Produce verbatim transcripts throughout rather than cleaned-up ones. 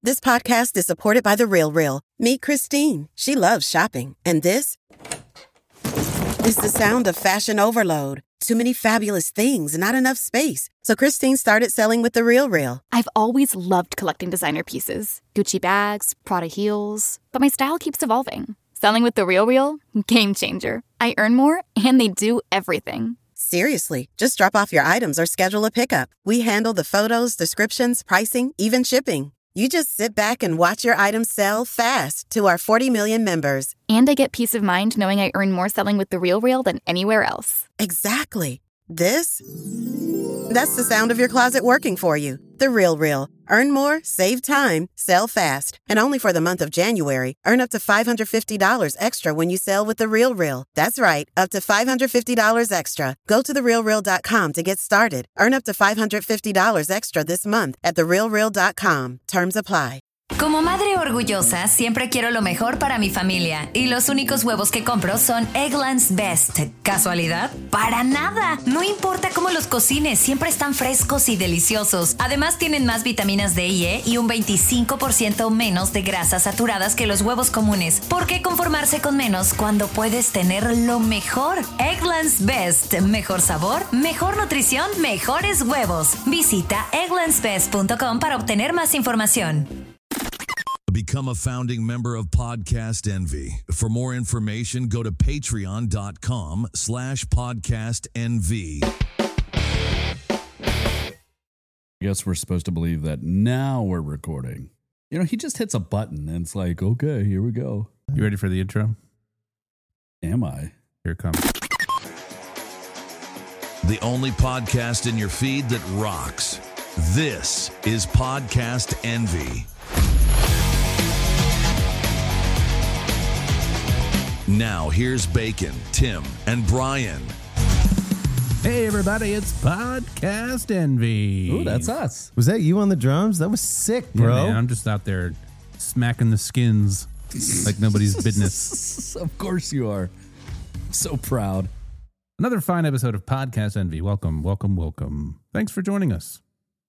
This podcast is supported by The RealReal. Meet Christine. She loves shopping. And this is the sound of fashion overload. Too many fabulous things, not enough space. So Christine started selling with The RealReal. I've always loved collecting designer pieces. Gucci bags, Prada heels. But my style keeps evolving. Selling with The RealReal? Game changer. I earn more, and they do everything. Seriously, just drop off your items or schedule a pickup. We handle the photos, descriptions, pricing, even shipping. You just sit back and watch your items sell fast to our forty million members. And I get peace of mind knowing I earn more selling with The RealReal than anywhere else. Exactly. This? That's the sound of your closet working for you. The RealReal. Earn more, save time, sell fast. And only for the month of January, earn up to five hundred fifty dollars extra when you sell with The RealReal. That's right, up to five hundred fifty dollars extra. Go to the real real dot com to get started. Earn up to five hundred fifty dollars extra this month at the real real dot com. Terms apply. Como madre orgullosa, siempre quiero lo mejor para mi familia. Y los únicos huevos que compro son Eggland's Best. ¿Casualidad? ¡Para nada! No importa cómo los cocines, siempre están frescos y deliciosos. Además, tienen más vitaminas D y E y un veinticinco por ciento menos de grasas saturadas que los huevos comunes. ¿Por qué conformarse con menos cuando puedes tener lo mejor? Eggland's Best. Mejor sabor, mejor nutrición, mejores huevos. Visita egglands best punto com para obtener más información. Become a founding member of Podcast Envy. For more information, go to patreon.com slash podcast envy. I guess we're supposed to believe that now we're recording. You know, he just hits a button and it's like, okay, here we go. You ready for the intro? Am I? Here it comes. The only podcast in your feed that rocks. This is Podcast Envy. Now, here's Bacon, Tim, and Brian. Hey, everybody, it's Podcast Envy. Ooh, that's us. Was that you on the drums? That was sick, bro. Yeah, man, I'm just out there smacking the skins like nobody's business. Of course you are. So proud. Another fine episode of Podcast Envy. Welcome, welcome, welcome. Thanks for joining us.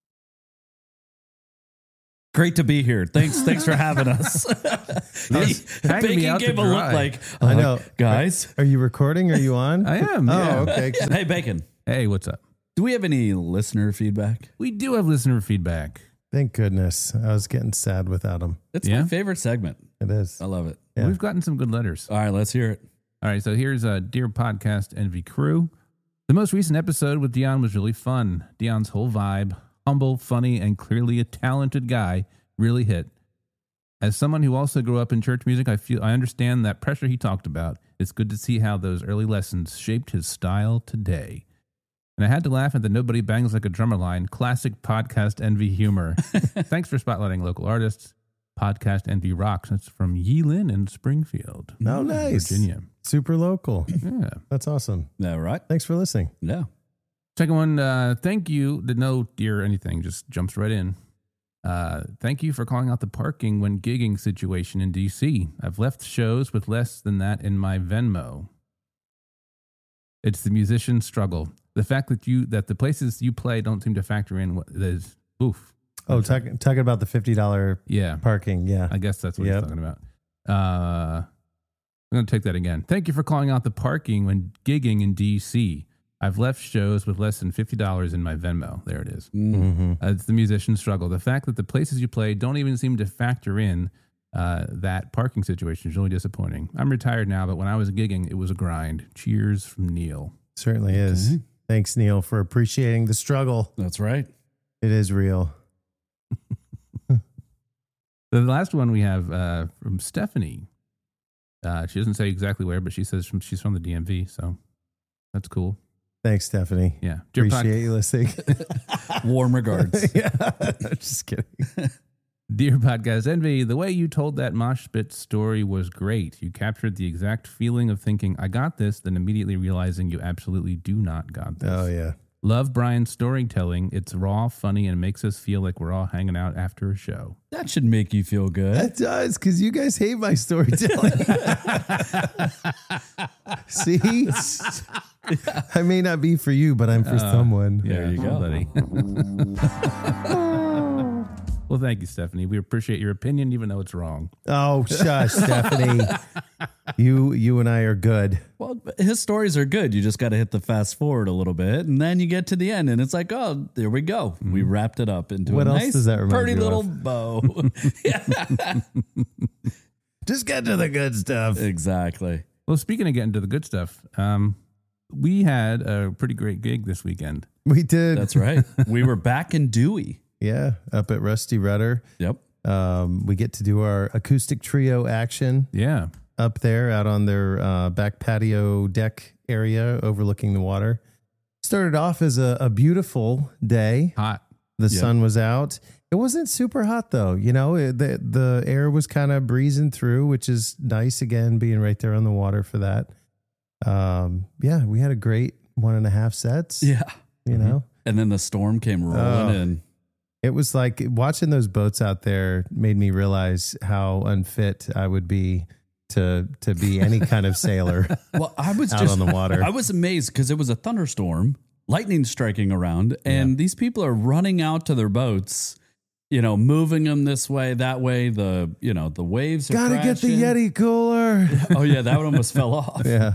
Great to be here. Thanks, thanks for having us. Hanging me out to gave a look dry. like, uh, I know, guys. Are you recording? Are you on? I am. Oh, yeah. okay. Hey, Bacon. Hey, what's up? Do we have any listener feedback? We do have listener feedback. Thank goodness. I was getting sad without him. It's Yeah? my favorite segment. It is. I love it. Yeah. We've gotten some good letters. All right, let's hear it. All right, so here's a Dear Podcast Envy crew. The most recent episode with Dion was really fun. Dion's whole vibe, humble, funny, and clearly a talented guy, really hit. As someone who also grew up in church music, I feel I understand that pressure he talked about. It's good to see how those early lessons shaped his style today. And I had to laugh at the nobody bangs like a drummer line, classic Podcast Envy humor. Thanks for spotlighting local artists. Podcast Envy rocks. It's from Yeelin in Springfield, Oh, nice. Virginia. Super local. Yeah. That's awesome. Yeah, right? Thanks for listening. Yeah. Second one, uh, thank you. The no dear anything just jumps right in. Uh, thank you for calling out the parking when gigging situation in D C. I've left shows with less than that in my Venmo. It's the musician struggle. The fact that you that the places you play don't seem to factor in what is oof. Oh, talk, talking about the fifty dollars Yeah, parking. Yeah. I guess that's what Yep. he's talking about. Uh, I'm going to take that again. Thank you for calling out the parking when gigging in D C. I've left shows with less than fifty dollars in my Venmo. There it is. Mm-hmm. Uh, it's the musician struggle. The fact that the places you play don't even seem to factor in uh, that parking situation is really disappointing. I'm retired now, but when I was gigging, it was a grind. Cheers from Neil. Certainly is. Okay. Thanks, Neil, for appreciating the struggle. That's right. It is real. The last one we have uh, from Stephanie. Uh, she doesn't say exactly where, but she says from, she's from the D M V, so that's cool. Thanks, Stephanie. Yeah. Dear Appreciate pod- you listening. Warm regards. Yeah. Just kidding. Dear Podcast Envy, the way you told that mosh pit story was great. You captured the exact feeling of thinking, I got this, then immediately realizing you absolutely do not got this. Oh, yeah. Love Brian's storytelling. It's raw, funny, and makes us feel like we're all hanging out after a show. That should make you feel good. That does, because you guys hate my storytelling. See? I may not be for you, but I'm for Uh, someone. There you go. buddy. Well, thank you, Stephanie. We appreciate your opinion, even though it's wrong. Oh, shush, Stephanie. You you and I are good. Well, his stories are good. You just got to hit the fast forward a little bit, and then you get to the end, and it's like, oh, there we go. Mm. We wrapped it up into what a else nice, does that remind pretty you little of? bow. Just get to the good stuff. Exactly. Well, speaking of getting to the good stuff, um, we had a pretty great gig this weekend. We did. That's right. We were back in Dewey. Yeah, up at Rusty Rudder. Yep. Um, we get to do our acoustic trio action. Yeah. Up there, out on their uh, back patio deck area overlooking the water. Started off as a, a beautiful day. Hot. The Yep. sun was out. It wasn't super hot though. You know, it, the the air was kind of breezing through, which is nice. Again, being right there on the water for that. Um, yeah, we had a great one and a half sets. Yeah. You know, And then the storm came rolling Oh. in. it was like watching those boats out there made me realize how unfit I would be to to be any kind of sailor Well, I was out just on the water. I was amazed because it was a thunderstorm, lightning striking around, and Yeah. these people are running out to their boats, you know, moving them this way, that way. The you know the waves are Gotta get the crashing. Yeti cooler. Oh yeah, that one almost fell off. Yeah.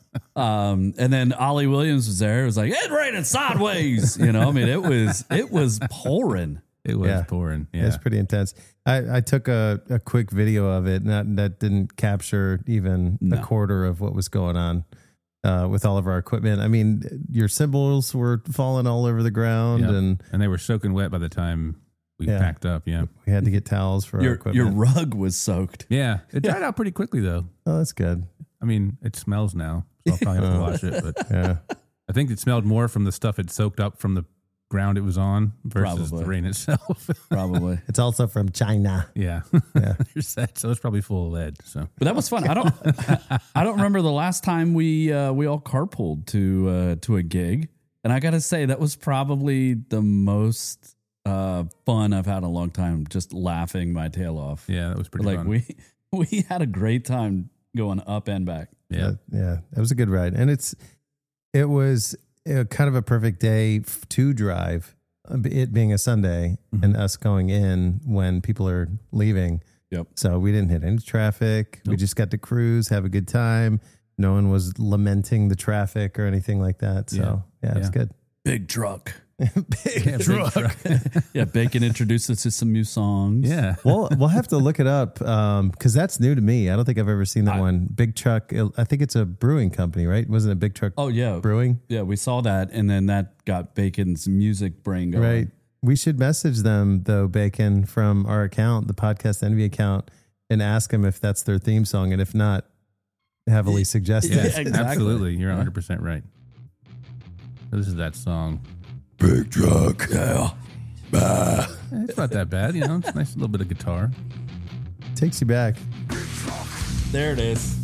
Um, and then Ollie Williams was there. It was like, it's raining sideways. You know, I mean, it was it was pouring. It was Yeah. pouring. It Yeah. was pretty intense. I, I took a, a quick video of it, and that, that didn't capture even No. a quarter of what was going on uh, with all of our equipment. I mean, your cymbals were falling all over the ground, Yep. and And they were soaking wet by the time we Yeah. packed up. Yeah. we had to get towels for our Your equipment. your rug was soaked. Yeah. It dried out pretty quickly, though. Oh, that's good. I mean, it smells now, so I'll probably have to wash it. But Yeah. I think it smelled more from the stuff it soaked up from the ground it was on versus Probably. the rain itself. Probably. It's also from China. yeah. Yeah. You're set. So it's probably full of lead. So But that was fun. I don't I don't remember the last time we uh, we all carpooled to uh, to a gig, and I got to say that was probably the most uh, fun I've had in a long time. Just laughing my tail off. yeah, that was pretty like fun. we we had a great time going up and back. yeah. Uh, yeah. It was a good ride. And it's, it was uh, kind of a perfect day f- to drive, uh, it being a Sunday Mm-hmm. and us going in when people are leaving. Yep. So we didn't hit any traffic. We Nope. just got to cruise, have a good time. No one was lamenting the traffic or anything like that. So yeah, it was Yeah. good. Big truck. Big Yeah, big truck. Yeah, Bacon introduced us to some new songs. Yeah. Well, we'll have to look it up because that's new to me. I don't think I've ever seen that I- one. Big Truck. I think it's a brewing company, right? Wasn't it Big Truck Oh yeah. Brewing? Yeah, we saw that, and then that got Bacon's music brain going. Right. We should message them though, Bacon, from our account, the Podcast Envy account, and ask them if that's their theme song, and if not, heavily suggest Yeah, it. exactly. absolutely. You're one hundred percent right. This is that song. Big Truck. Yeah. Eh, It's not that bad, you know. It's a nice little bit of guitar. Takes you back. There it is.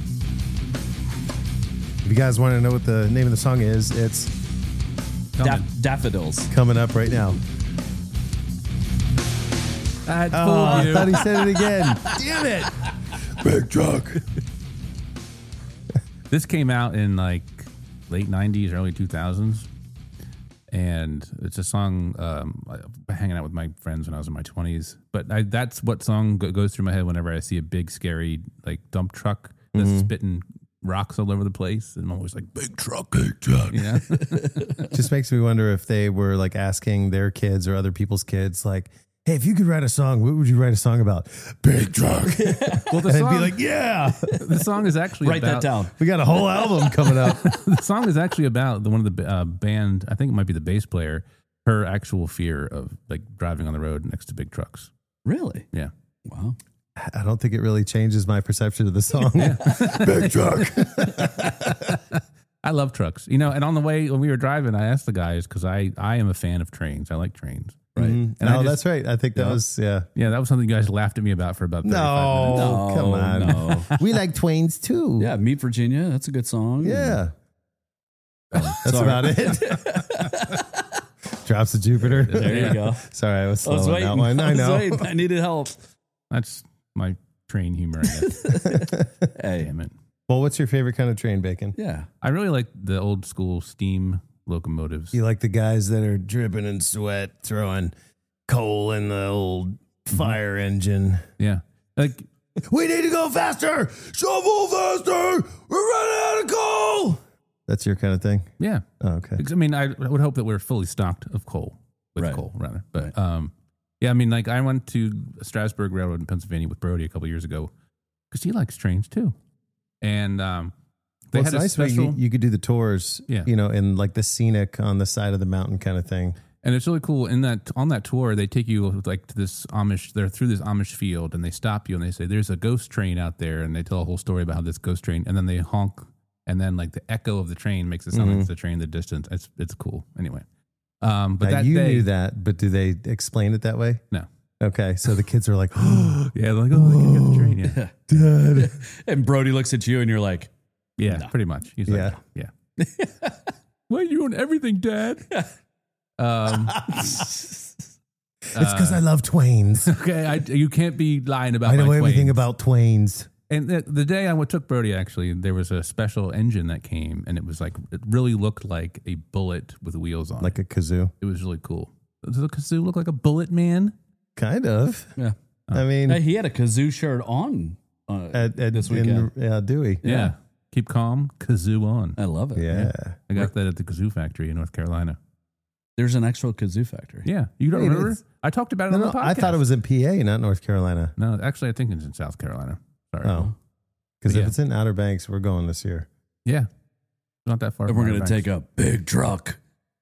If you guys want to know what the name of the song is, it's Coming. Da- daffodils. coming up right now. I had Oh, fooled I you. thought he said it again. Damn it. Big Truck. This came out in like late nineties, early two thousands. And it's a song um, I- hanging out with my friends when I was in my twenties. But I, that's what song go- goes through my head whenever I see a big, scary like dump truck that's spitting rocks all over the place. And I'm always like, big truck, big truck. You know? Just makes me wonder if they were like asking their kids or other people's kids, like, hey, if you could write a song, what would you write a song about? Big Truck. Well, the And song, I'd be like, yeah, the song is actually Write about, that down. we got a whole album coming up. the song is actually about the one of the uh, band, I think it might be the bass player, her actual fear of like driving on the road next to big trucks. Really? Yeah. Wow. I don't think it really changes my perception of the song. Big Truck. I love trucks, you know, and on the way when we were driving, I asked the guys because I, I am a fan of trains. I like trains. Right. Mhm. And No, I just- that's right. I think that Yeah. was, yeah. Yeah, that was something you guys laughed at me about for about thirty-five No, minutes. No, come on. no. We like Twains too. Yeah, Meet Virginia. That's a good song. Yeah. That's Sorry. about it. Drops of Jupiter. There you go. Sorry, I was I slow was on waiting. that one. I was know. waiting. I needed help. That's my train humor, I guess. Hey. Damn it. Well, what's your favorite kind of train, Bacon? Yeah. I really like the old school steam locomotives. You like the guys that are dripping in sweat, throwing coal in the old fire engine. Yeah. Like, We need to go faster. Shovel faster. We're running out of coal. That's your kind of thing? yeah. Oh, okay. I mean, I would hope that we're fully stocked of coal, with Right. coal, rather. But, Right. um, yeah, I mean, like, I went to Strasburg Railroad in Pennsylvania with Brody a couple years ago because he likes trains, too. And um, they Well, had it's a nice when special... you, you could do the tours, Yeah. you know, and like the scenic on the side of the mountain kind of thing. And it's really cool. In that on that tour, they take you like to this Amish. They're through this Amish field, and they stop you and they say, "There's a ghost train out there," and they tell a whole story about how this ghost train. And then they honk, and then like the echo of the train makes it sound like it's a train in the distance. It's it's cool. Anyway, um, but Now, that you day, knew that, but do they explain it that way? no, Okay, so the kids are like, oh, yeah, they're like, oh, they can get the train, yeah, Dad. And Brody looks at you and you're like, yeah, No. pretty much. He's like, yeah, why are you doing everything, Dad? Um, It's because I love Twains. okay, I, you can't be lying about. I know my everything Twains. about Twains. And the, the day I went, took Brody, actually, there was a special engine that came, and it was like, it really looked like a bullet with wheels on Like it. a kazoo. It was really cool. Does the kazoo look like a bullet, man? Kind of. yeah. I mean, Hey, he had a kazoo shirt on uh, at, at, this in, weekend. yeah, Dewey. Yeah. Yeah. Keep calm, kazoo on. I love it. Yeah. I got that at the kazoo factory in North Carolina. There's an actual kazoo factory. Yeah. You don't Wait, remember? it's- I talked about it No, on no, the podcast. I thought it was in P A, not North Carolina. No, actually, I think it's in South Carolina. Sorry. Oh. Because Yeah. if it's in Outer Banks, we're going this year. Yeah. Not that far. And from we're Outer going to Banks. take a big truck.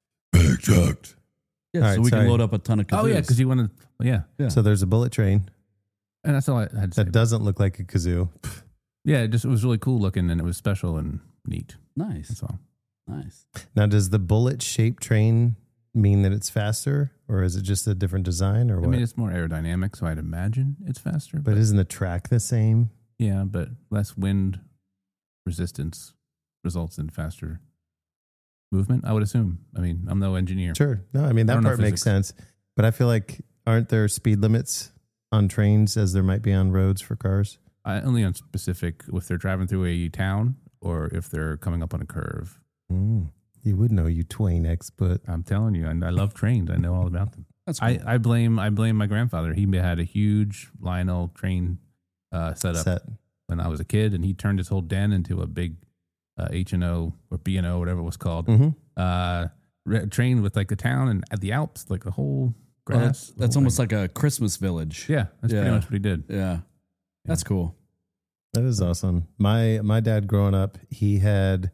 Big truck. Yeah, All so right, we sorry. can load up a ton of kazoos. Oh, yeah, because you want to, yeah. Yeah. So there's a bullet train And that's all I had to say. that doesn't look like a kazoo. Yeah, it just it was really cool looking, and it was special and neat. Nice. That's all. Nice. Now, does the bullet shaped train mean that it's faster, or is it just a different design, or I what? mean, it's more aerodynamic, so I'd imagine it's faster. But isn't the track the same? Yeah, but less wind resistance results in faster movement, I would assume. I mean, I'm no engineer. Sure. No, I mean, I that don't know part makes sense. But I feel like, aren't there speed limits on trains as there might be on roads for cars? I, only on specific, if they're driving through a town or if they're coming up on a curve. Mm, you would know, you Twain expert. I'm telling you, and I love trains. I know all about them. That's cool. I, I blame I blame my grandfather. He had a huge Lionel train uh, setup Set. when I was a kid, and he turned his whole den into a big uh, H and O or B and O, whatever it was called, Mhm. uh, re- train with like the town and at the Alps, like the whole grass. Well, that's the that's whole almost thing. like a Christmas village. yeah, that's Yeah. pretty much what he did. Yeah. That's cool. That is awesome. My my dad growing up, he had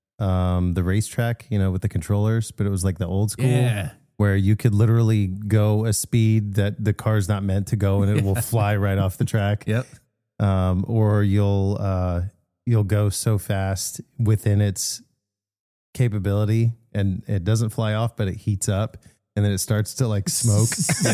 um, the racetrack, you know, with the controllers, but it was like the old school Yeah. where you could literally go a speed that the car's not meant to go, and it will fly right off the track. Yep. Um, or you'll uh, you'll go so fast within its capability, and it doesn't fly off, but it heats up, and then it starts to like smoke.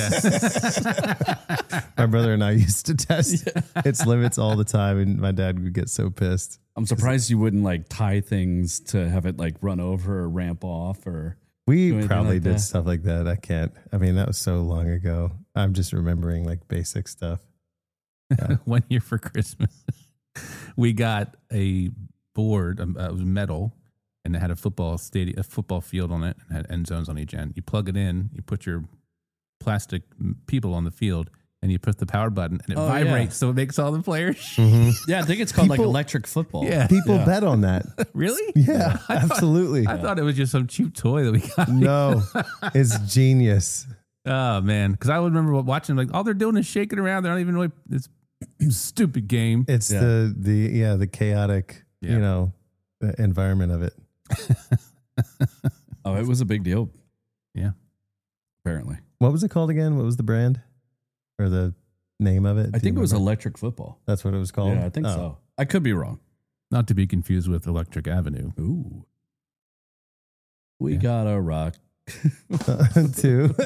My brother and I used to test its limits all the time, and my dad would get so pissed. I'm surprised you wouldn't like tie things to have it like run over or ramp off or. We Do anything probably like did that? stuff like that. I can't. I mean, that was so long ago. I'm just remembering like basic stuff. One year for Christmas, we got a board. Um, uh, it was metal, and it had a football stadium, a football field on it, and had end zones on each end. You plug it in, you put your plastic m- people on the field, and you push the power button, and it Oh, vibrates, so it makes all the players. Yeah, I think it's called like People- electric football. Yeah. People Yeah. bet on that. Really? Yeah, I thought- absolutely. I thought it was just some cheap toy that we got. No, it's genius. Oh man, because I would remember watching like all they're doing is shaking around. They're not even really this stupid game. It's Yeah. the the yeah the chaotic Yeah. you know uh, environment of it. Oh, it was a big deal. Yeah. Apparently. What was it called again? What was the brand or the name of it? I Do you think it was remember? electric football. That's what it was called. Yeah, I think Oh. so. I could be wrong. Not to be confused with Electric Avenue. Ooh. We Yeah. got a rock. Two.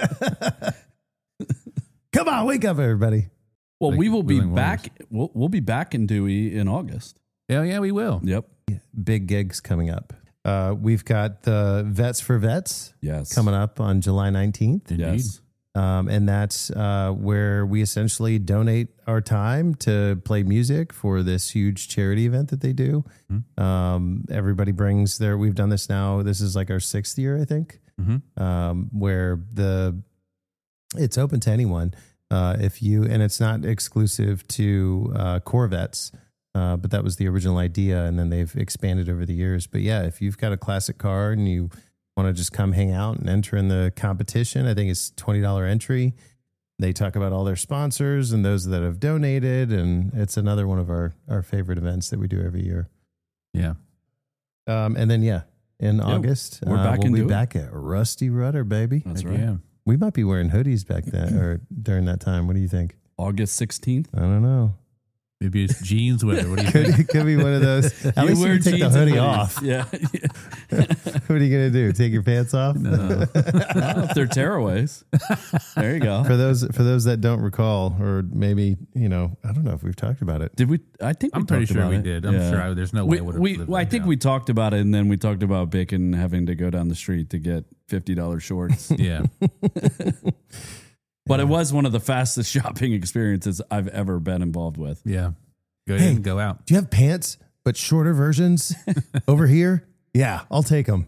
Come on, wake up, everybody! Well, Like we will be Wheeling back. We'll, we'll be back in Dewey in August. Yeah, yeah, we will. Yep. Big gigs coming up. Uh, we've got the Vets for Vets Yes. coming up on July nineteenth. Indeed. Yes. Um, and that's uh, where we essentially donate our time to play music for this huge charity event that they do. Mm-hmm. Um, everybody brings their, we've done this now. This is like our sixth year, I think, Mm-hmm. um, where the It's open to anyone. Uh, if you, and it's not exclusive to uh, Corvettes, uh, but that was the original idea. And then they've expanded over the years. But yeah, if you've got a classic car and you want to just come hang out and enter in the competition, I think it's twenty dollars entry. They talk about all their sponsors and those that have donated. And it's another one of our, our favorite events that we do every year. Yeah. Um, and then, yeah, in Yeah, August, we're uh, back we'll into be it. back at Rusty Rudder, baby. That's Heck right. Yeah. We might be wearing hoodies back then or during that time. What do you think? August sixteenth. I don't know. Maybe it's jeans weather. What do you Could, think? it could be one of those. At least you take the jeans and hoodie hoodies. off. Yeah. What are you going to do? Take your pants off? No. Well, if they're tearaways. There you go. For those for those that don't recall, or maybe, you know, I don't know if we've talked about it. Did we? I think we I'm pretty talked sure about we it. did. I'm Yeah. sure I, there's no We, way I would have we, lived well, I that think down. we talked about it, and then we talked about Bacon having to go down the street to get fifty dollars shorts. Yeah. But it was one of the fastest shopping experiences I've ever been involved with. Yeah. Go Hey. in, go out. Do you have pants, but shorter versions over here? Yeah, I'll take them.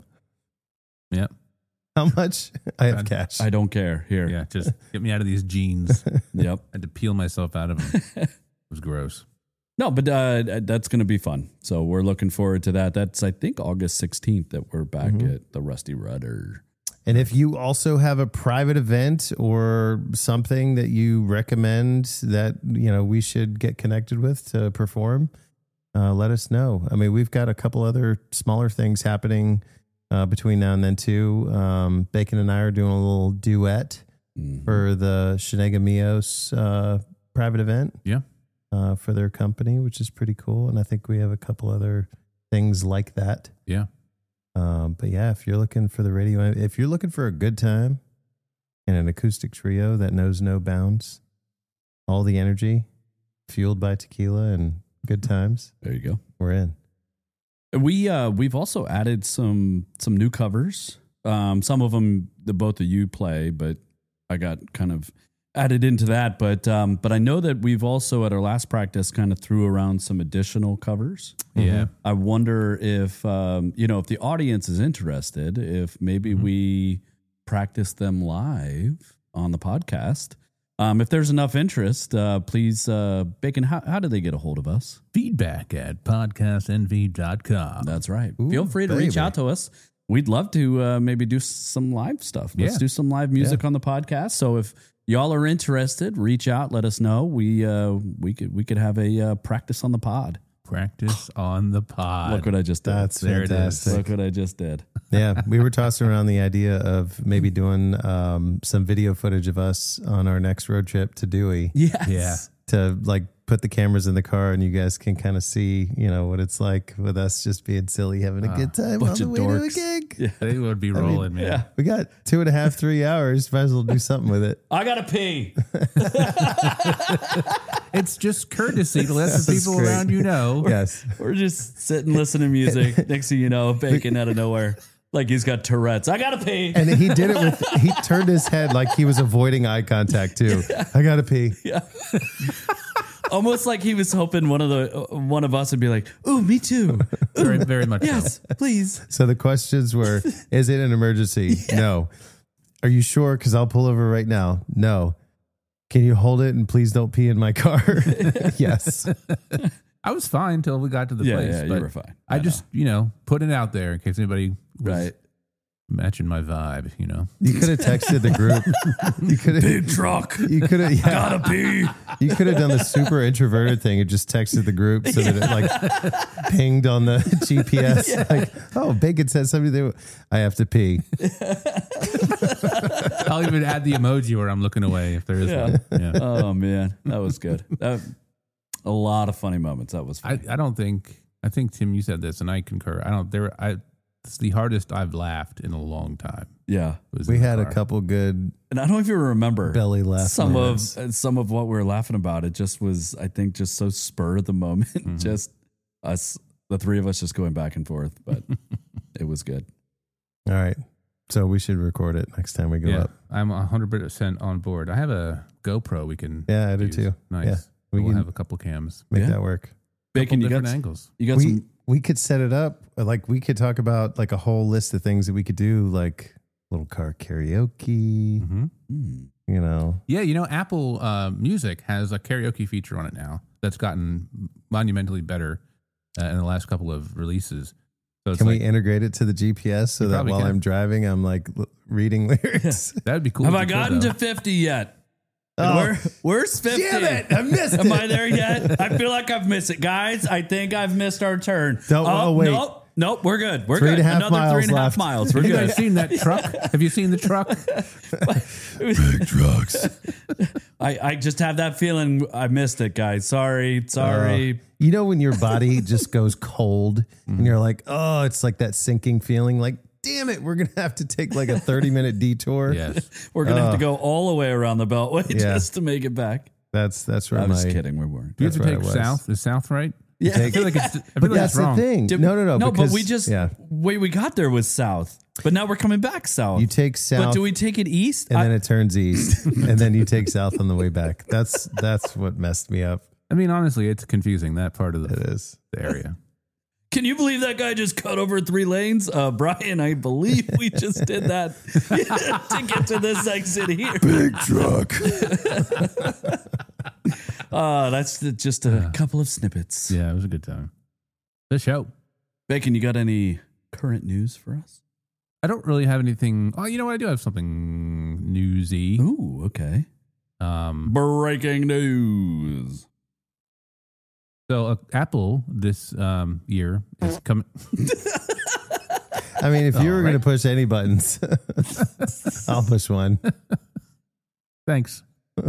Yep. How much? I have God. cash. I don't care. Here. Yeah. Just get me out of these jeans. I Yep. had to peel myself out of them. It was gross. No, but uh, that's going to be fun. So we're looking forward to that. That's, I think, August sixteenth that we're back Mhm. at the Rusty Rudder. And if you also have a private event or something that you recommend that, you know, we should get connected with to perform, uh, let us know. I mean, we've got a couple other smaller things happening uh, between now and then too. Um, Bacon and I are doing a little duet Mhm. for the Shenega Mios uh, private event. Yeah. Uh, for their company, which is pretty cool. And I think we have a couple other things like that. Yeah. Um, but yeah, if you're looking for the radio, if you're looking for a good time and an acoustic trio that knows no bounds, all the energy fueled by tequila and good times, There you go. we're in. We uh we've also added some some new covers. Um, some of them the both of you play, but I got kind of added into that. But um, but I know that we've also at our last practice kind of threw around some additional covers. Yeah. I wonder if um, you know, if the audience is interested, if maybe Mm-hmm. we practice them live on the podcast. Um, if there's enough interest, uh, please, uh, Bacon, how, how do they get a hold of us? Feedback at podcast n v dot com. That's right. Ooh, Feel free to reach baby. out to us. We'd love to uh, maybe do some live stuff. Let's Yeah. do some live music on the podcast. So if y'all are interested, reach out. Let us know. We uh, we could we could have a uh, practice on the pod. Practice on the pod. Look what I just did. That's There it is. fantastic. Look what I just did. Yeah, we were tossing around the idea of maybe doing um, some video footage of us on our next road trip to Dewey Yes. Yeah. to like put the cameras in the car and you guys can kind of see, you know, what it's like with us just being silly, having a good time on bunch the of way dorks. to a gig. Yeah. They would be mean, rolling, man. Yeah. We got two and a half, three hours. Might as well do something with it. I gotta pee. It's just courtesy to let the That's people great. around you know. Yes. We're just sitting listening to music. Next thing you know, Bacon out of nowhere, like he's got Tourette's. I gotta pee. And he did it with, he turned his head like he was avoiding eye contact too. I got to pee. Yeah. Almost like he was hoping one of the uh, one of us would be like, "Ooh, me too." Very, very much Yes, please. So the questions were, is it an emergency? No. Are you sure? Because I'll pull over right now. No. Can you hold it and please don't pee in my car? Yes. so. I was fine until we got to the Yeah, place. yeah, you but were fine. I, I just, you know, put it out there in case anybody was Right. matching my vibe, you know. You could have texted the group. You could have, Big truck. you could have, yeah, Gotta pee. you could have done the super introverted thing and just texted the group so that it like pinged on the G P S. Like, oh, Bacon said something. They, I have to pee. I'll even add the emoji where I'm looking away if there is Yeah. one. Yeah. Oh man, that was good. That, a lot of funny moments. That was I, funny. I don't think I think Tim, you said this, and I concur. I don't. There, I. It's the hardest I've laughed in a long time. yeah, was We in the had a car. couple good and I don't even remember belly laugh some moments. of some of what we were laughing about. It just was, I think, just so spur of the moment. Mm-hmm. Just us, the three of us, just going back and forth. But it was good. All right. So we should record it next time we go Yeah, up. I'm one hundred percent on board. I have a GoPro we can. Yeah, I do use. too. Nice. Yeah, we we will can- have a couple cams. Make Yeah. that work. Bacon, Couple you got different angles. you got We some. we could set it up. Like we could talk about like a whole list of things that we could do. Like little car karaoke. Mm-hmm. You know, Yeah, you know, Apple uh, Music has a karaoke feature on it now that's gotten monumentally better uh, in the last couple of releases. So it's can like, we integrate it to the G P S so You that probably while can. I'm driving, I'm like l- reading lyrics? that would be cool. Have if I you could, gotten though. to fifty yet? Oh. Where, where's fifty? Damn it, I missed Am it. I there yet? I feel like I've missed it. Guys, I think I've missed our turn. Don't- oh, wait. Nope. Nope, we're good. We're Three good. and a half Another miles three and a half left. miles. We're Have you good. guys seen that truck? Have you seen the truck? Big trucks. I, I just have that feeling I missed it, guys. Sorry. Sorry. Uh, you know, when your body just goes cold Mm-hmm. and you're like, oh, it's like that sinking feeling. Like, damn it, we're going to have to take like a thirty minute detour. Yes. We're going to have to uh, go all the way around the Beltway Yeah. just to make it back. That's, that's where I'm my, just kidding. We weren't. Do you have That's to where take I was. south? Is south right? Yeah. I feel like it's, I feel but like that's it's wrong. the thing. Did- no, no, no. No, because, but we just, yeah, way we got there was south. But now we're coming back south. you take south. But do we take it east? and I- then it turns east and then you take south on the way back. That's, that's what messed me up. I mean, honestly, it's confusing, that part of It the, is. the area. Can you believe that guy just cut over three lanes? Uh, Brian, I believe we just did that to get to this exit here. Big truck. Uh, that's the- just a couple of snippets. Yeah, it was a good time. The show. Bacon, you got any current news for us? I don't really have anything. Oh, you know what? I do have something newsy. Ooh, okay. Um, Breaking news. so uh, Apple this um, year is coming. I mean, if you Oh, were going right. to push any buttons, I'll push one. Thanks.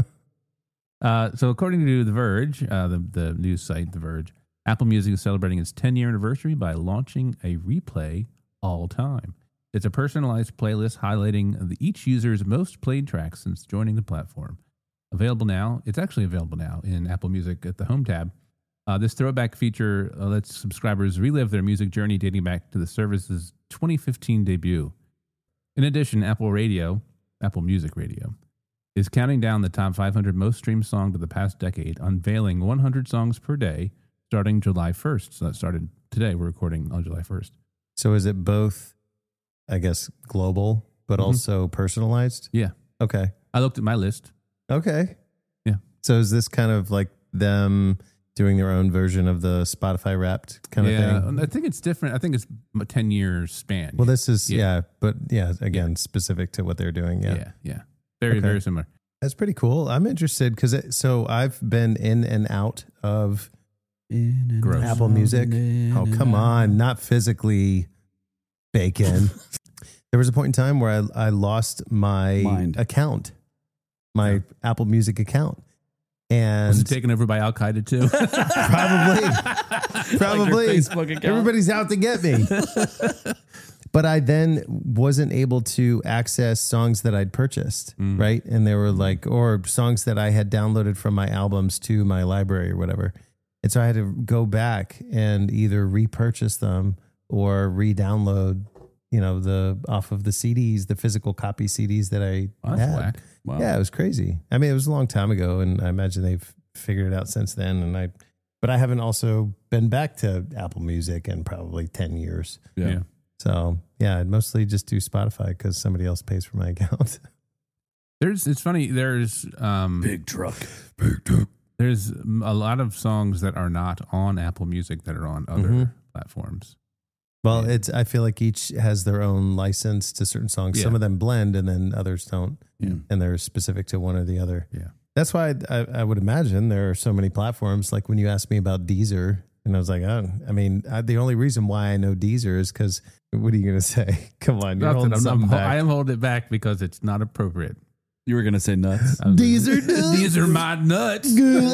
Uh, so according to The Verge, uh, the, the news site, The Verge, Apple Music is celebrating its ten-year anniversary by launching a replay all time. It's a personalized playlist highlighting the, each user's most played tracks since joining the platform. Available now. It's actually available now in Apple Music at the Home tab. Uh, this throwback feature uh, lets subscribers relive their music journey dating back to the service's twenty fifteen debut. In addition, Apple Radio, Apple Music Radio, is counting down the top five hundred most streamed songs of the past decade, unveiling one hundred songs per day starting July first. So that started today. We're recording on July first. So is it both, I guess, global, but Mhm. also personalized? Yeah. Okay. I looked at my list. Okay. Yeah. So is this kind of like them doing their own version of the Spotify Wrapped kind yeah, of thing? I think it's different. I think it's a ten year span. Well, this is, Yeah. yeah, but yeah, again, specific to what they're doing. Yeah. yeah, yeah. Very, Okay. very similar. That's pretty cool. I'm interested because so I've been in and out of In and Gross. Apple out Music. and Oh, in come and on. out. Not physically, Bacon. There was a point in time where I, I lost my Mind. account, my Yeah. Apple Music account. And Was it taken over by Al Qaeda too? probably, probably Facebook account. everybody's out to get me. But I then wasn't able to access songs that I'd purchased, Mm. right? And they were like, or songs that I had downloaded from my albums to my library or whatever. And so I had to go back and either repurchase them or re-download, you know, the off of the C Ds, the physical copy C Ds that I Oh, that's had. whack. Wow. Yeah, it was crazy. I mean, it was a long time ago, and I imagine they've figured it out since then. And I, but I haven't also been back to Apple Music in probably ten years. Yeah. Yeah. So yeah, I'd mostly just do Spotify because somebody else pays for my account. There's. It's funny. There's. Um, Big truck. Big truck. There's a lot of songs that are not on Apple Music that are on other Mhm. platforms. Well, Yeah. it's I feel like each has their own license to certain songs. Yeah. Some of them blend, and then others don't, Yeah. and they're specific to one or the other. Yeah. That's why I, I would imagine there are so many platforms. Like when you asked me about Deezer, and I was like, oh, I mean, I, the only reason why I know Deezer is because what are you going to say? Come on, you're Nothing. holding I'm, something I'm, back. I am holding it back because it's not appropriate. You were going to say nuts. I was- Deezer nuts. These are my nuts.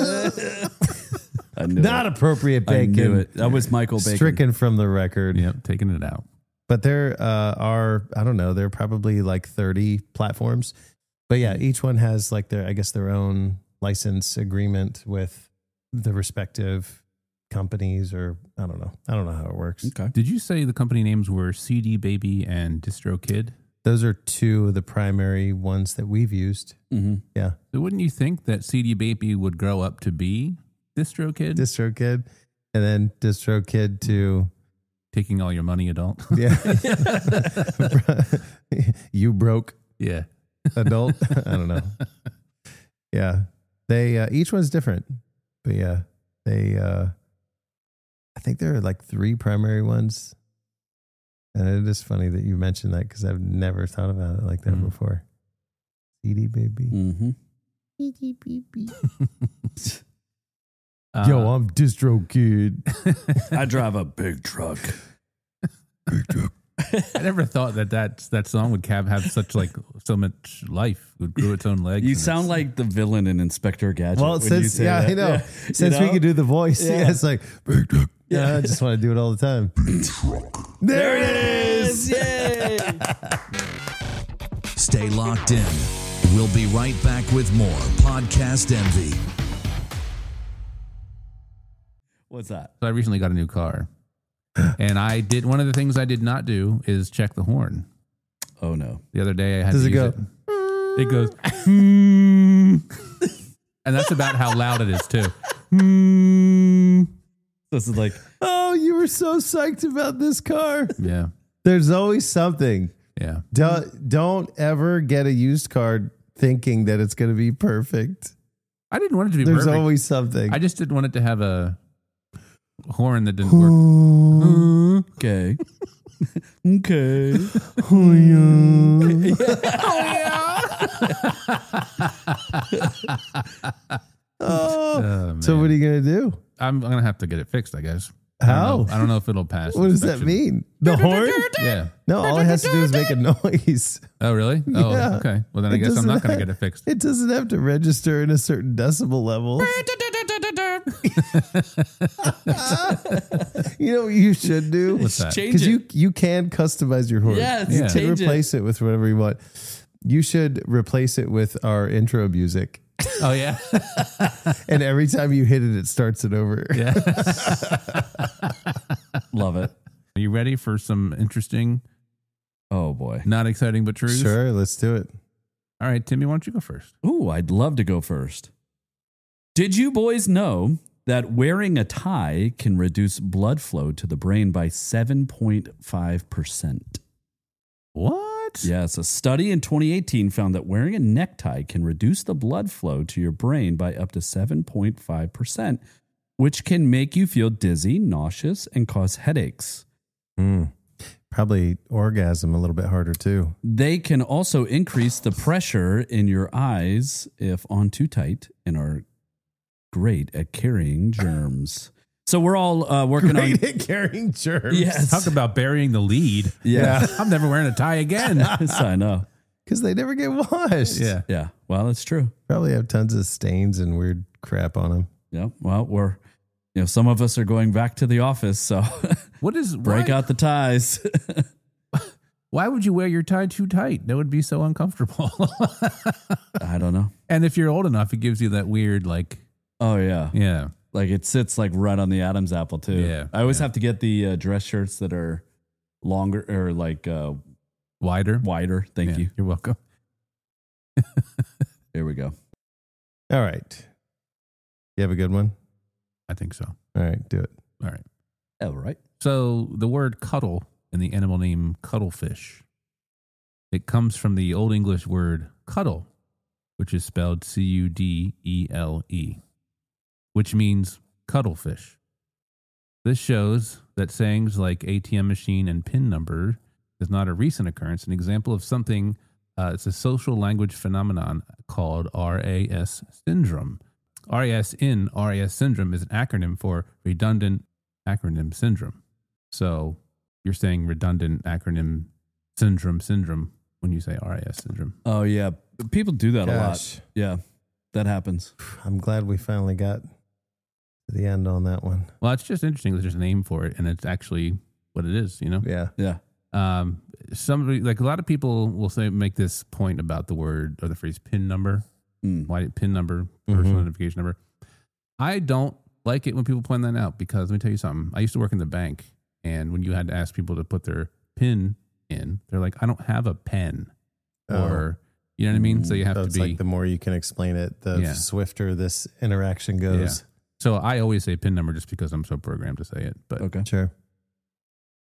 I knew Not it. appropriate, I Bacon. knew it. That was Michael Bacon. Stricken from the record. Yep, taking it out. But there uh, are, I don't know, there are probably like thirty platforms. But yeah, each one has like their, I guess, their own license agreement with the respective companies, or I don't know. I don't know how it works. Okay. Did you say the company names were C D Baby and DistroKid? Those are two of the primary ones that we've used. Mm-hmm. Yeah. So wouldn't you think that C D Baby would grow up to be DistroKid? DistroKid, and then DistroKid to taking all your money adult. Yeah. You broke Yeah. adult. I don't know. Yeah. They, uh, each one's different. But yeah, they, uh, I think there are like three primary ones. And it is funny that you mentioned that because I've never thought about it like that Mm. before. C D baby. Mm-hmm. C D baby. Uh, Yo, I'm distro kid. I drive a big truck. I never thought that that, that song would have, have such like so much life. It would grow its own legs. You and sound it's- like the villain in Inspector Gadget. Well, when you since, say yeah, that. I know. Yeah. Since You we know? can do the voice, yeah, Yeah. it's like, yeah, I just want to do it all the time. There it is. Yay! Stay locked in. We'll be right back with more Podcast Envy. What's that? So I recently got a new car, and I did one of the things I did not do is check the horn. Oh no! The other day I had Does to it use go? it. It goes, hmm. And that's about how loud it is too. Hmm. This is like Oh, you were so psyched about this car. Yeah, There's always something. yeah. Don't, don't ever get a used car thinking that it's going to be perfect. I didn't want it to be There's perfect. always something. I just didn't want it to have a horn that didn't work. okay, okay. Oh, yeah. Oh, Oh, so man. what are you going to do? I'm, I'm gonna have to get it fixed, I guess. I How? don't know, I don't know if it'll pass. What does that inspection. mean? The horn? Yeah. No, all it has to do is make a noise. Oh, really? Oh, Yeah. okay. Well, then I It guess I'm doesn't not going to have- get it fixed. It doesn't have to register in a certain decibel level. You know what you should do? What's that? Change Because it. you you can customize your horn. Yes, you Yeah. can change replace it. with whatever you want. You should replace it with our intro music, Oh, yeah. and every time you hit it, it starts it over. Yeah. Love it. Are you ready for some interesting, Oh boy. not exciting, but truths? Sure, let's do it. All right, Timmy, why don't you go first? Ooh, I'd love to go first. Did you boys know that wearing a tie can reduce blood flow to the brain by seven point five percent? What? Yes, a study in twenty eighteen found that wearing a necktie can reduce the blood flow to your brain by up to seven point five percent, which can make you feel dizzy, nauseous, and cause headaches. Mm. Probably orgasm a little bit harder too. They can also increase the pressure in your eyes if on too tight and are great at carrying germs. So we're all uh, working Great on... at carrying germs. Yes. Talk about burying the lead. Yeah. I'm never wearing a tie again. Yes, I know. Because they never get washed. Yeah. Yeah. Well, that's true. Probably have tons of stains and weird crap on them. Yeah. Well, we're, you know, some of us are going back to the office, so What is break why, out the ties. Why would you wear your tie too tight? That would be so uncomfortable. I don't know. And if you're old enough, it gives you that weird, like, Oh, yeah. yeah. Like it sits like right on the Adam's apple, too. Yeah, I always yeah. have to get the uh, dress shirts that are longer or like uh, Wider. wider. Thank Yeah, you. You're welcome. There we go. All right. You have a good one? I think so. All right, do it. All right. All right. So the word cuddle in the animal name cuttlefish, it comes from the Old English word cuddle, which is spelled C U D E L E, which means cuttlefish. This shows that sayings like A T M machine and PIN number is not a recent occurrence, an example of something, uh, it's a social language phenomenon called R A S syndrome. R A S in R A S syndrome is an acronym for redundant acronym syndrome. So you're saying redundant acronym syndrome syndrome when you say R A S syndrome. Oh, yeah. People do that a lot. Gosh. Yeah. That happens. I'm glad we finally got to the end on that one. Well, it's just interesting that there's a name for it and it's actually what it is, you know? Yeah. Yeah. Um, somebody, like a lot of people will say, make this point about the word or the phrase PIN number. Mm. Why PIN number, personal Mhm. identification number. I don't like it when people point that out because let me tell you something. I used to work in the bank, and when you had to ask people to put their PIN in, they're like, I don't have a pen. Oh. Or, you know what I mean? So you have So to it's be. like the more you can explain it, the Yeah. swifter this interaction goes. So I always say PIN number just because I'm so programmed to say it. But Okay. Sure.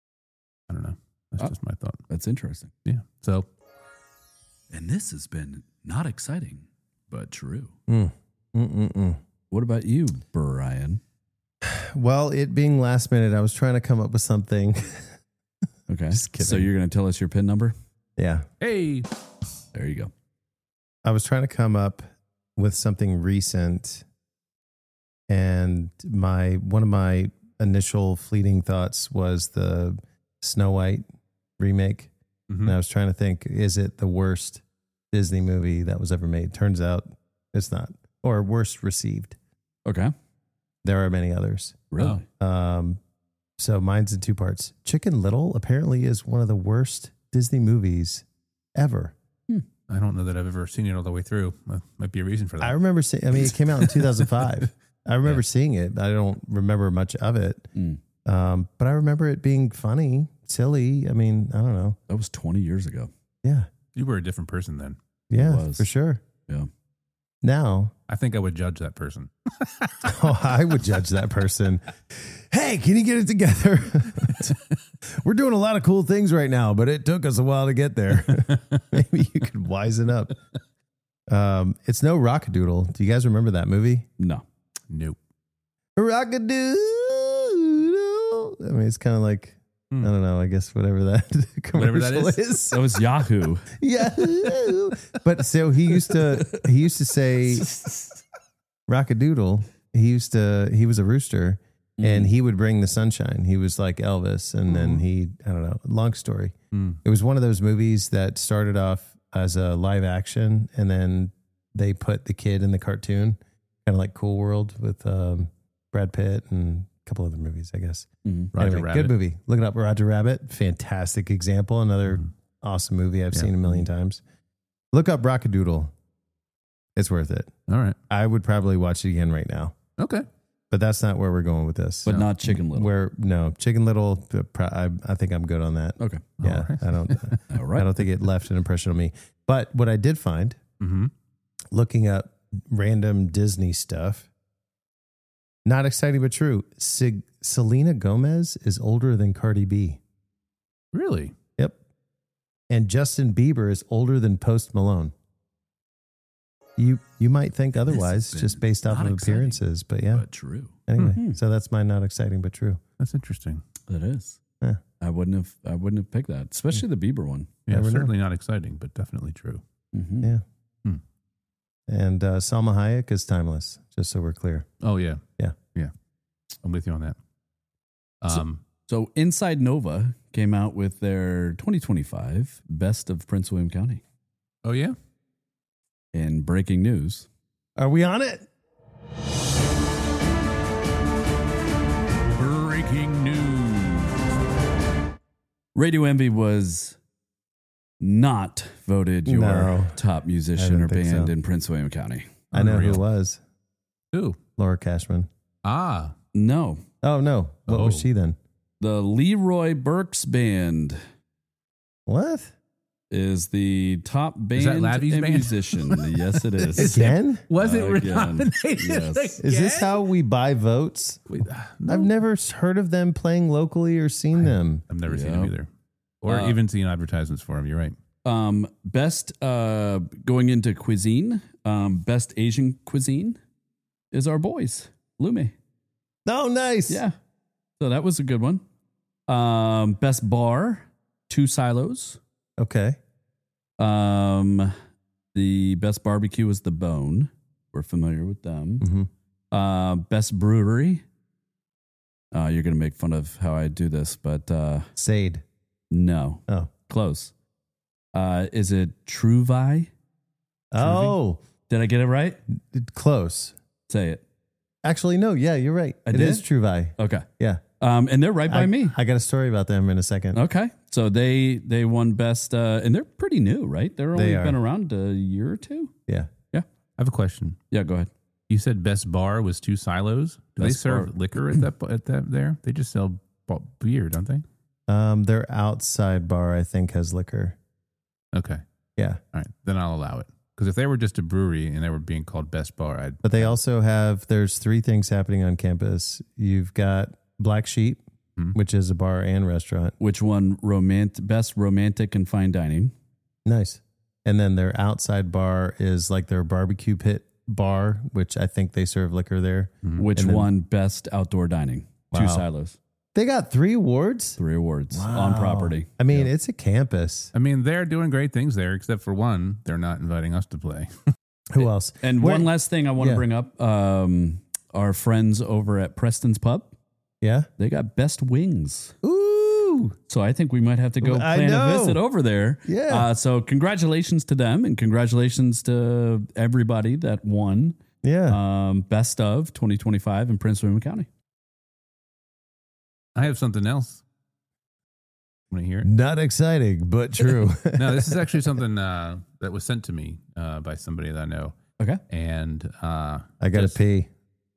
I don't know. That's Oh. just my thought. That's interesting. Yeah. So And this has been not exciting, but true. Mm. Mm-mm-mm. What about you, Brian? Well, it being last minute, I was trying to come up with something. Okay. Just kidding. So you're going to tell us your PIN number? Yeah. hey, There you go. I was trying to come up with something recent, and my one of my initial fleeting thoughts was the Snow White remake. Mhm. And I was trying to think, is it the worst Disney movie that was ever made? Turns out it's not, or worst received. Okay. There are many others. Really? Um, so mine's in two parts. Chicken Little apparently is one of the worst Disney movies ever. I don't know that I've ever seen it all the way through. That might be a reason for that. I remember seeing, I mean, it came out in two thousand five. I remember seeing it. I don't remember much of it. Mm. Um, but I remember it being funny, silly. I mean, I don't know. That was twenty years ago. Yeah. You were a different person then. Yeah, was. for sure. Yeah. Now, I think I would judge that person. oh, I would judge that person. Hey, can you get it together? We're doing a lot of cool things right now, but it took us a while to get there. Maybe you could wisen up. Um, it's no Rockadoodle. Do you guys remember that movie? No. Nope. Rockadoodle. I mean, it's kind of like, I don't know, I guess whatever that commercial Whatever that is. is. That was Yahoo. Yeah. But so he used to, he used to say Rockadoodle. He used to, he was a rooster and he would bring the sunshine. He was like Elvis. And then he, I don't know, long story. Mm. It was one of those movies that started off as a live action and then they put the kid in the cartoon, kind of like Cool World with um, Brad Pitt and a couple other movies, I guess. Mhm. Roger Anyway, Rabbit. good movie. Look it up. Roger Rabbit. Fantastic example. Another awesome movie I've Yeah. seen a million times. Look up Rockadoodle. It's worth it. All right. I would probably watch it again right now, Okay. but that's not where we're going with this. But not Chicken Little. Where no Chicken Little. uh, pro- I, I think I'm good on that. Okay. Yeah, All right. I don't. All right. I don't think it left an impression on me. But what I did find, Mm-hmm. looking up random Disney stuff, not exciting but true. Sig- Selena Gomez is older than Cardi B. Really? Yep. And Justin Bieber is older than Post Malone. You you might think otherwise been just based off not of exciting, appearances, but yeah. But true. Anyway, Mhm. so that's my not exciting but true. That's interesting. It is. Yeah. I wouldn't have. I wouldn't have picked that, especially the Bieber one. Yeah, Never know. certainly not exciting, but definitely true. Mm-hmm. Yeah. Hmm. And uh, Salma Hayek is timeless, just so we're clear. Oh, yeah. Yeah. Yeah. I'm with you on that. Um, So Inside Nova came out with their twenty twenty-five Best of Prince William County. oh, yeah? In breaking news, Are we on it? Breaking news. Radio Envy was not voted your No. top I musician don't or think band so. in Prince William County. I know who Unreal. it was. Who? Laura Cashman. Ah. No, Oh, no. What was Oh. she then? the Leroy Burks Band What? is the top band that Lavi's and band? musician. Yes, it is. Again? Was it Again, nominated yes. Is this how we buy votes? Wait, uh, no. I've never heard of them playing locally or seen them. I've never seen Yeah. him either. Or Uh, even seen advertisements for him. You're right. Um, best uh, going into cuisine, um, best Asian cuisine is our boys, Lume. Oh, nice. Yeah. So that was a good one. Um, best bar, Two Silos. Okay. Um, the best barbecue was The Bone. We're familiar with them. Mm-hmm. Uh, best brewery. Uh, you're going to make fun of how I do this, but uh, Sade. no. Oh. Close. Uh, is it Truvi? Oh, Did I get it right? close. Say it. Actually, no. Yeah, you're right. I It did? is True Vi. Okay. Yeah. Um, and they're right by I, me. I got a story about them in a second. Okay. So they they won best, uh, and they're pretty new, right? They're only They are. been around a year or two. Yeah. I have a question. Yeah, go ahead. You said best bar was Two Silos. Do they Best serve bar. liquor at that at that there? They just sell b- beer, don't they? Um, their outside bar, I think, has liquor. Okay. Yeah. All right. Then I'll allow it. Because if they were just a brewery and they were being called best bar, I'd. But they also have, there's three things happening on campus. You've got Black Sheep, Mhm. which is a bar and restaurant. Which one? Romantic, best romantic and fine dining. Nice. And then their outside bar is like their barbecue pit bar, which I think they serve liquor there. Which And then- one? Best outdoor dining. Two Wow. silos. They got three awards. Three awards Wow. on property. I mean, it's a campus. I mean, they're doing great things there, except for one, they're not inviting us to play. Who else? And Where- one last thing I want to Yeah. bring up. Um, our friends over at Preston's Pub, Yeah. they got best wings. Ooh. So I think we might have to go I plan a know. visit over there. Yeah. Uh, so congratulations to them and congratulations to everybody that won Yeah. um, Best of twenty twenty-five in Prince William County. I have something else. Want to hear it? Not exciting, but true. No, this is actually something uh, that was sent to me uh, by somebody that I know. Okay. And uh, I got to just- pee.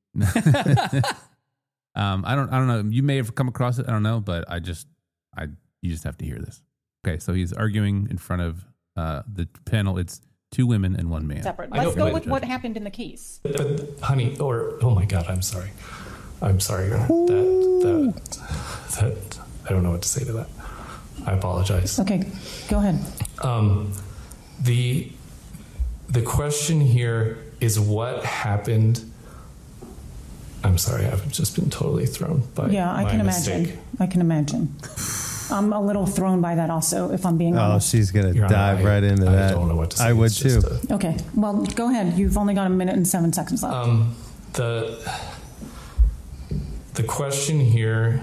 um, I don't, I don't know. You may have come across it. I don't know, but I just, I, you just have to hear this. Okay, so he's arguing in front of uh, the panel. It's two women and one man. Separate. I Let's don't go know. with what happened in the case. But, but, honey, or oh my God, I'm sorry. I'm sorry. Your Honor. That that that I don't know what to say to that. I apologize. Okay, go ahead. Um, the the question here is what happened. I'm sorry, I've just been totally thrown by Yeah, I my can mistake. imagine. I can imagine. I'm a little thrown by that also, if I'm being Oh, honest. she's going to Your Honor, dive I- right into I that. don't know what to say. I would It's too. just a- Okay, well, go ahead. You've only got a minute and seven seconds left. Um, the the question here.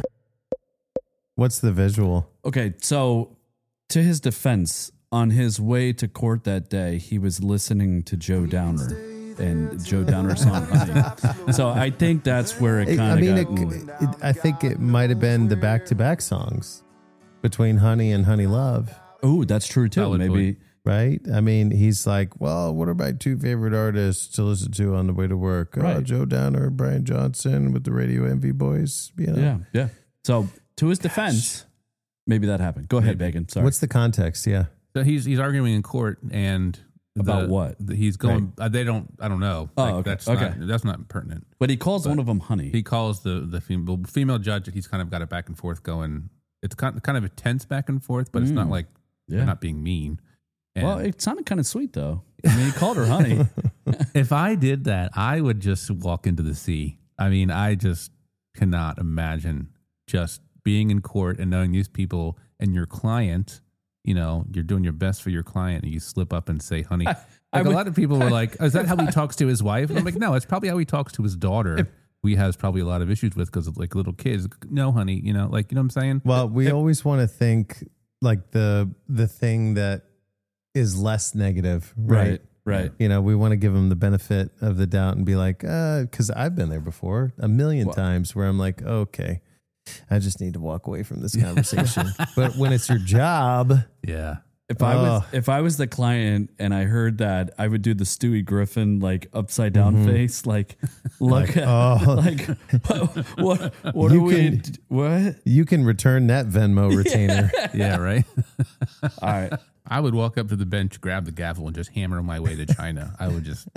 What's the visual? Okay, so to his defense, on his way to court that day, he was listening to Joe Downer and Joe Downer's song Honey. So I think that's where it I kind of mean, got. it, it, I think it might have been the back-to-back songs between Honey and Honey Love, Oh, that's true too. Valid Maybe. point. right? I mean, he's like, well, what are my two favorite artists to listen to on the way to work? Oh, Right. Joe Downer, Brian Johnson with the Radio Envy Boys. You know? Yeah, yeah. So to his defense, maybe that happened. Go ahead, Bacon. Sorry. What's the context? Yeah. So he's he's arguing in court and About the- what? the- he's going. Uh, they don't. I don't know. Oh, Like, okay, That's okay. Not, that's not pertinent. But he calls one of them Honey. He calls the the female female judge. He's kind of got it back and forth going. It's kind kind of a tense back and forth, but it's not Mm. like Yeah. they're not being mean. And Well, it sounded kind of sweet though. I mean, he called her Honey. if I did that, I would just walk into the sea. I mean, I just cannot imagine just being in court and knowing these people and your client. You know, you're doing your best for your client, and you slip up and say, "Honey." Like I a would- lot of people were like, "Is that how he talks to his wife?" And I'm like, "No, it's probably how he talks to his daughter." Who he has probably a lot of issues with because of like little kids. No, honey, you know, like you know what I'm saying. Well, we always want to think like the the thing that is less negative, right? Right, right. You know, we want to give them the benefit of the doubt and be like, uh, because I've been there before a million Well- times where I'm like, okay, I just need to walk away from this conversation. But when it's your job, Yeah. If I was Oh. if I was the client and I heard that, I would do the Stewie Griffin like upside down face, like look, Like, oh. like what what, what You are we? can- d- What? you can return that Venmo retainer. Yeah. Right. All right, I would walk up to the bench, grab the gavel, and just hammer my way to China. I would just.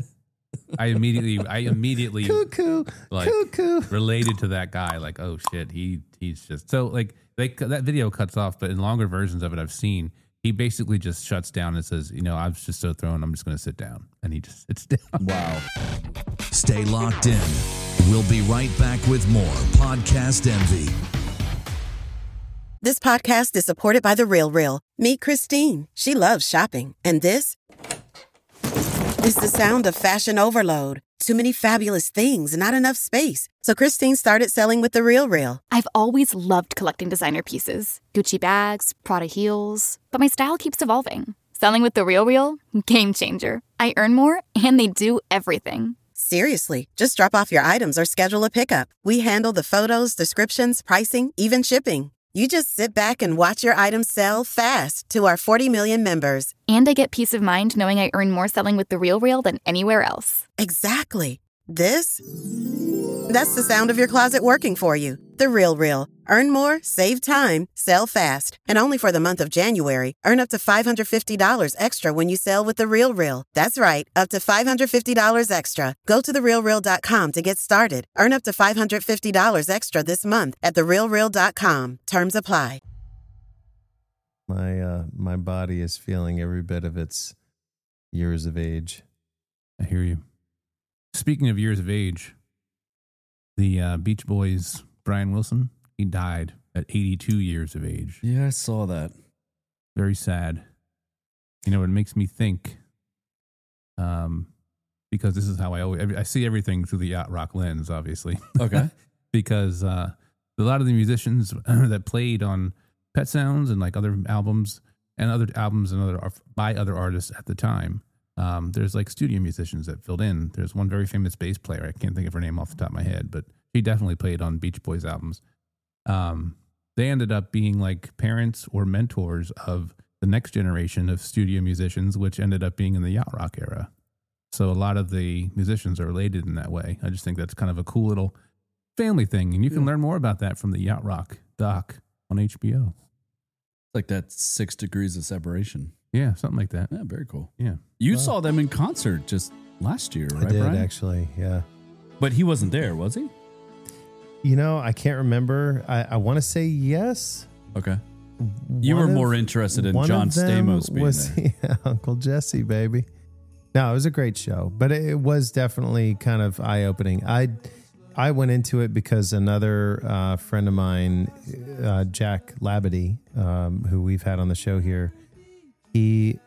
I immediately. I immediately. Cuckoo, Like, cuckoo. related to that guy, like, oh shit, he he's just so like they that video cuts off, but in longer versions of it I've seen, he basically just shuts down and says, you know, I was just so thrown, I'm just going to sit down, and he just sits down. wow. Stay locked in. We'll be right back with more Podcast Envy. This podcast is supported by The Real Real. Meet Christine. She loves shopping. And this is the sound of fashion overload. Too many fabulous things, not enough space. So Christine started selling with The Real Real. I've always loved collecting designer pieces, Gucci bags, Prada heels, but my style keeps evolving. Selling with The Real Real? Game changer. I earn more, and they do everything. Seriously, just drop off your items or schedule a pickup. We handle the photos, descriptions, pricing, even shipping. You just sit back and watch your items sell fast to our forty million members. And I get peace of mind knowing I earn more selling with The Real Real than anywhere else. Exactly. This? That's the sound of your closet working for you. The Real Real. Earn more, save time, sell fast. And only for the month of January, earn up to five hundred fifty dollars extra when you sell with The Real Real. That's right, up to five hundred fifty dollars extra. Go to the real real dot com to get started. Earn up to five hundred fifty dollars extra this month at the real real dot com. Terms apply. My uh, my body is feeling every bit of its years of age. I hear you. Speaking of years of age, the uh, Beach Boys, Brian Wilson, he died at eighty-two years of age. Yeah, I saw that. Very sad. You know, it makes me think, um, because this is how I always, I see everything through the yacht rock lens, obviously. Okay. Because uh, a lot of the musicians that played on Pet Sounds and like other albums and other albums and other by other artists at the time, um, there's like studio musicians that filled in. There's one very famous bass player. I can't think of her name off the top of my head, but she definitely played on Beach Boys albums. Um, they ended up being like parents or mentors of the next generation of studio musicians, which ended up being in the yacht rock era. So a lot of the musicians are related in that way. I just think that's kind of a cool little family thing. And you can yeah. learn more about that from the yacht rock doc on H B O. Like that Six Degrees of Separation. Yeah, something like that. Yeah, very cool. Yeah. You wow. saw them in concert just last year, right, I did, Brian? actually, yeah. But he wasn't there, was he? You know, I can't remember. I, I want to say yes. Okay. You One were of- more interested in one John of them Stamos being was, there. Yeah, Uncle Jesse, baby. No, it was a great show, but it was definitely kind of eye-opening. I I went into it because another uh, friend of mine, uh, Jack Labadie, um, who we've had on the show here, he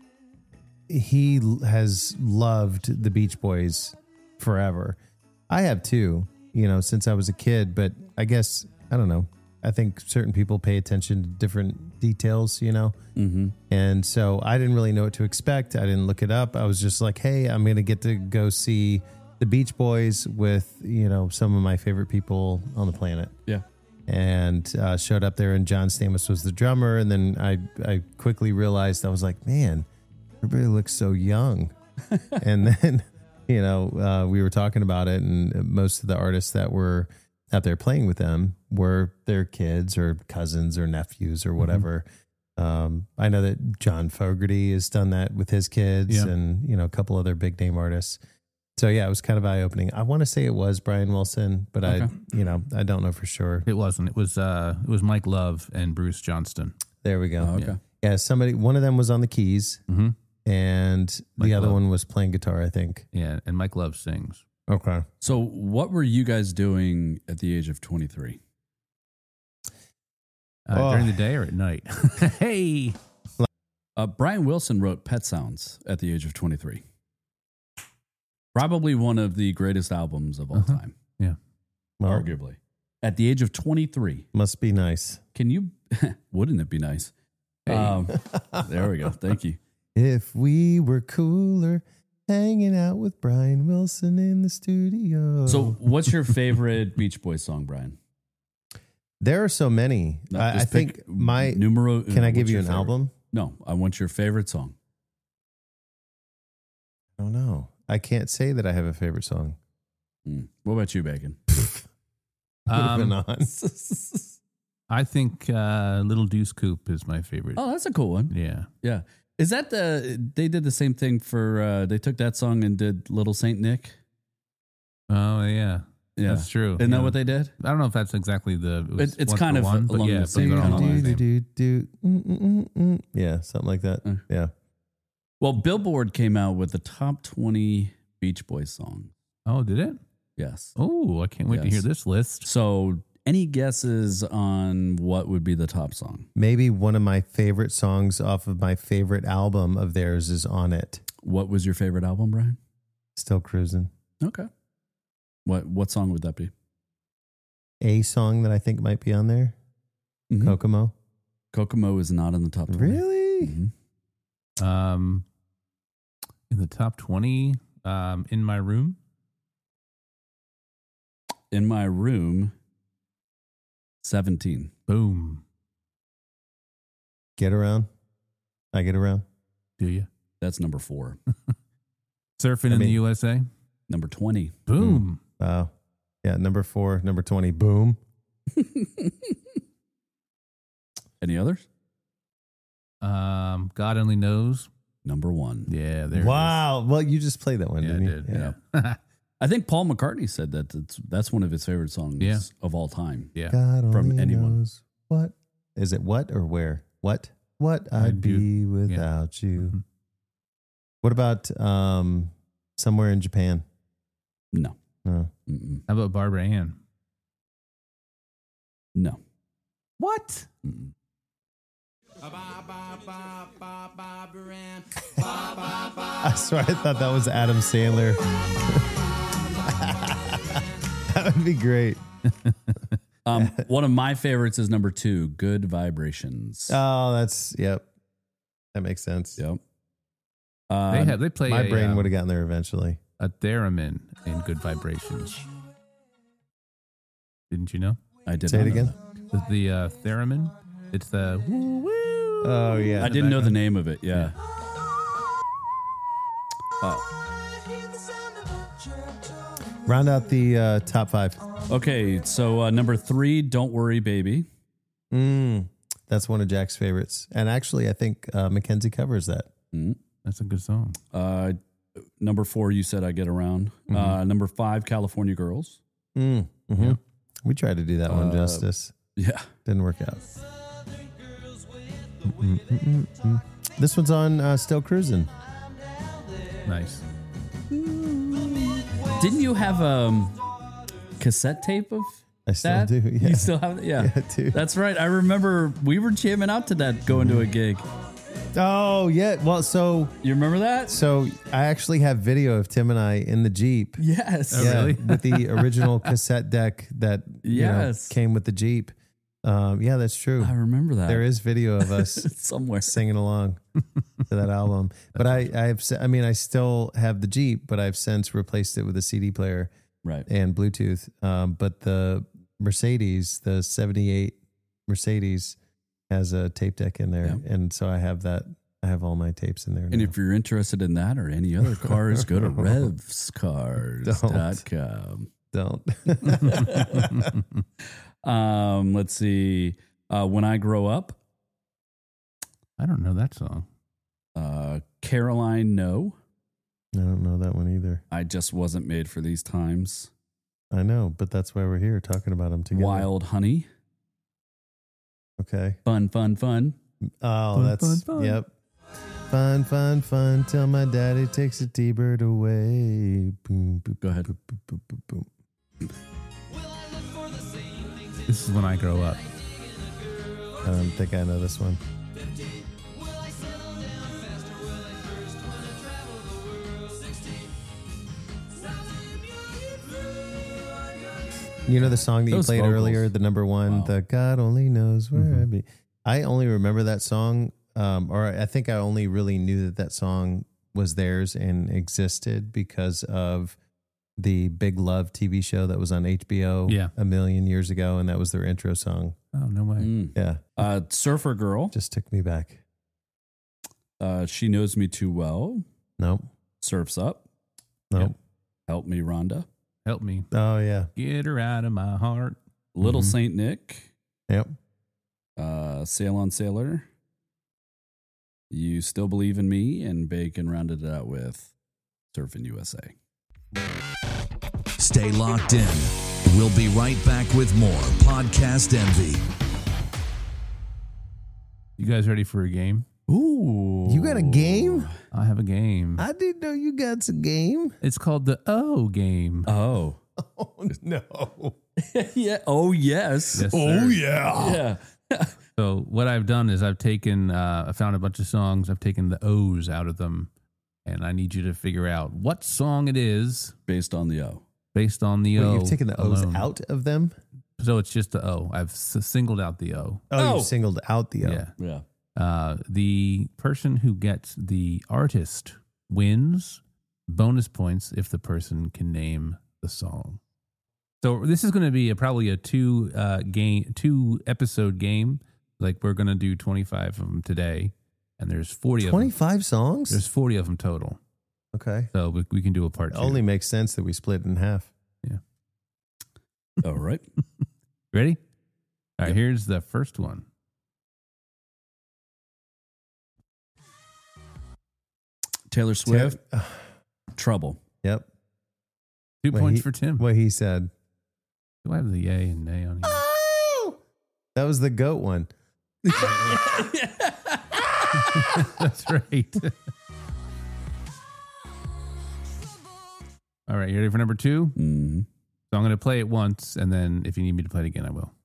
he has loved the Beach Boys forever. I have too, you know, since I was a kid. But I guess I don't know. I think certain people pay attention to different details, you know. Mm-hmm. And so I didn't really know what to expect. I didn't look it up. I was just like, hey, I'm going to get to go see the Beach Boys with, you know, some of my favorite people on the planet. Yeah. And uh, showed up there, and John Stamos was the drummer. And then I, I quickly realized, I was like, man, everybody looks so young. And then, you know, uh, we were talking about it, and most of the artists that were out there playing with them were their kids or cousins or nephews or whatever. Mm-hmm. Um, I know that John Fogerty has done that with his kids, yeah. and, you know, a couple other big name artists. So yeah, it was kind of eye opening. I want to say it was Brian Wilson, but okay. I, you know, I don't know for sure. It wasn't. It was, uh, it was Mike Love and Bruce Johnston. There we go. Oh, okay. Yeah. yeah. Somebody, one of them was on the keys, mm-hmm. and Mike the other Love. one was playing guitar, I think. Yeah. And Mike Love sings. Okay. So what were you guys doing at the age of twenty-three? Uh, Oh. During the day or at night? Hey. Uh, Brian Wilson wrote Pet Sounds at the age of twenty-three. Probably one of the greatest albums of all Uh-huh. time. Yeah. Well, Arguably. At the age of twenty-three. must be nice. Can you, wouldn't it be nice? Hey. Um, there we go. Thank you. If we were cooler, hanging out with Brian Wilson in the studio. So what's your favorite Beach Boys song, Brian? There are so many. No, I, I just think pick my numero. Can I give what's you your an favorite? album? No, I want your favorite song. I don't know. I can't say that I have a favorite song. Mm. What about you, Bacon? Would have been Um, on. I think uh, Little Deuce Coupe is my favorite. Oh, that's a cool one. Yeah. Yeah. Is that the, they did the same thing for, uh, they took that song and did Little Saint Nick? Oh, yeah. Yeah. That's true. Isn't yeah. that what they did? I don't know if that's exactly the. It was It- it's one kind for of one, but along yeah, the but same they're all kind of on lines. the do, same. do, do, mm, mm, mm, mm. Yeah, something like that. Uh. Yeah. Well, Billboard came out with the top twenty Beach Boys songs. Oh, did it? Yes. Oh, I can't wait to Yes. hear this list. So any guesses on what would be the top song? Maybe one of my favorite songs off of my favorite album of theirs is on it. What was your favorite album, Brian? Still Cruising. Okay. What what song would that be? A song that I think might be on there. Mhm. Kokomo. Kokomo is not in the top twenty. Really? Mhm. Um, in the top twenty, um, In My Room. In My Room, seventeen. Boom. Get Around. I Get Around. Do you? That's number four. Surfing I in mean- the U S A. Number twenty. Boom. Wow. Yeah, number four, number twenty. Boom. Any others? Um, God Only Knows. Number one. Yeah, there. Wow. Well, you just played that one, Yeah, didn't I you? did. Yeah. I think Paul McCartney said that that's, that's one of his favorite songs Yeah. of all time. Yeah. God From only anyone. knows what is it? What or where? What? What I'd, I'd do- be without you. Mhm. What about um, Somewhere in Japan? No. No. Mm-mm. How about Barbara Ann? No. What? Mm-mm. I swear I thought that was Adam Sandler. That would be great. Um, one of my favorites is number two, Good Vibrations. Oh, that's, yep. That makes sense. Yep. Uh, They have they play My a, brain um, would have gotten there eventually. a theremin in Good Vibrations. Didn't you know? I did Say not it know again. The, the uh, theremin. It's the woo woo. Oh, yeah. that. I didn't know the name of it. Yeah. Uh, Round out the uh, top five. okay, so uh, number three, Don't Worry, Baby. Mm, that's one of Jack's favorites. And actually, I think uh, Mackenzie covers that. Mm. That's a good song. Uh, number four, You Said I Get Around. Mm-hmm. Uh, number five, California Girls. Mm, mhm. Yeah. We tried to do that one Uh, justice. Yeah. Didn't work out. Mm, mm, mm, mm. This one's on uh, Still Cruising. Nice. Didn't you have a um, cassette tape of I still that? do. Yeah. You still have it? Yeah. Yeah, dude. That's right. I remember we were jamming out to that going to a gig. Oh, yeah. Well, so You remember that? so I actually have video of Tim and I in the Jeep. Yes. Oh, Yeah, really? with the original cassette deck that you know, Yes. came with the Jeep. Um, yeah, that's true. I remember that. There is video of us somewhere. singing along to that album. But I, I've, se- I mean, I still have the Jeep, but I've since replaced it with a C D player Right. and Bluetooth. Um, but the Mercedes, the seventy-eight Mercedes, has a tape deck in there, Yeah. and so I have that. I have all my tapes in there. And now. if you're interested in that or any other cars, go to revs cars dot com. Don't. Um, let's see. Uh, When I Grow Up, I don't know that song. uh, Caroline, No. I don't know that one either. I Just Wasn't Made for These Times. I know, but that's why we're here talking about them together. Wild Honey. Okay. Fun, fun, fun. Oh, Fun, that's fun, fun. yep. Fun, fun, fun. Till my daddy takes a T-bird away. Boom, boom, Go ahead. boom, boom, boom, boom, boom. This is When I Grow Up. I don't think I know this one. You know the song that you Those played vocals. earlier, the number one, Wow. the God only knows where Mhm. I be. I only remember that song, um, or I think I only really knew that that song was theirs and existed because of the Big Love T V show that was on H B O Yeah. a million years ago, and that was their intro song. Oh, no way. Mm. Yeah, Uh, Surfer Girl. just took me back. Uh, She Knows Me Too Well. Nope, Surf's Up. nope. Help Me, Rhonda. Help me Oh yeah, get her out of my heart. Little Mhm. Saint Nick. yep. Uh, Sail on Sailor. You Still Believe in Me. And Bacon rounded it out with Surfing U S A. Stay locked in. We'll be right back with more Podcast Envy. You guys ready for a game? Ooh. You got a game? I have a game. I didn't know you got a game. It's called the O game. Oh. Oh no! Yeah. Oh, yes. Yes, oh, sir. yeah. Yeah. So what I've done is I've taken, uh, I found a bunch of songs. I've taken the O's out of them, and I need you to figure out what song it is Based on the O. based on the Wait, O. you've taken the O's alone. out of them. So it's just the O. I've s- singled out the O. Oh, Oh. you singled out the O. Yeah. Yeah. Uh, the person who gets the artist wins bonus points if the person can name the song. So this is going to be a, probably a two uh, game, two episode game. Like we're going to do twenty-five of them today, and there's forty of them. Twenty-five songs. There's forty of them total. Okay. So we, we can do a part It two. only makes sense that we split in half. All right. Ready? All right, Yep. here's the first one. Taylor Swift, Tim- Trouble. Yep. Two What points he- for Tim. What he said. Do I have the yay and nay on here? Oh, that was the goat one. That's right. All right, you ready for number two? Mm-hmm. So I'm going to play it once, and then if you need me to play it again, I will.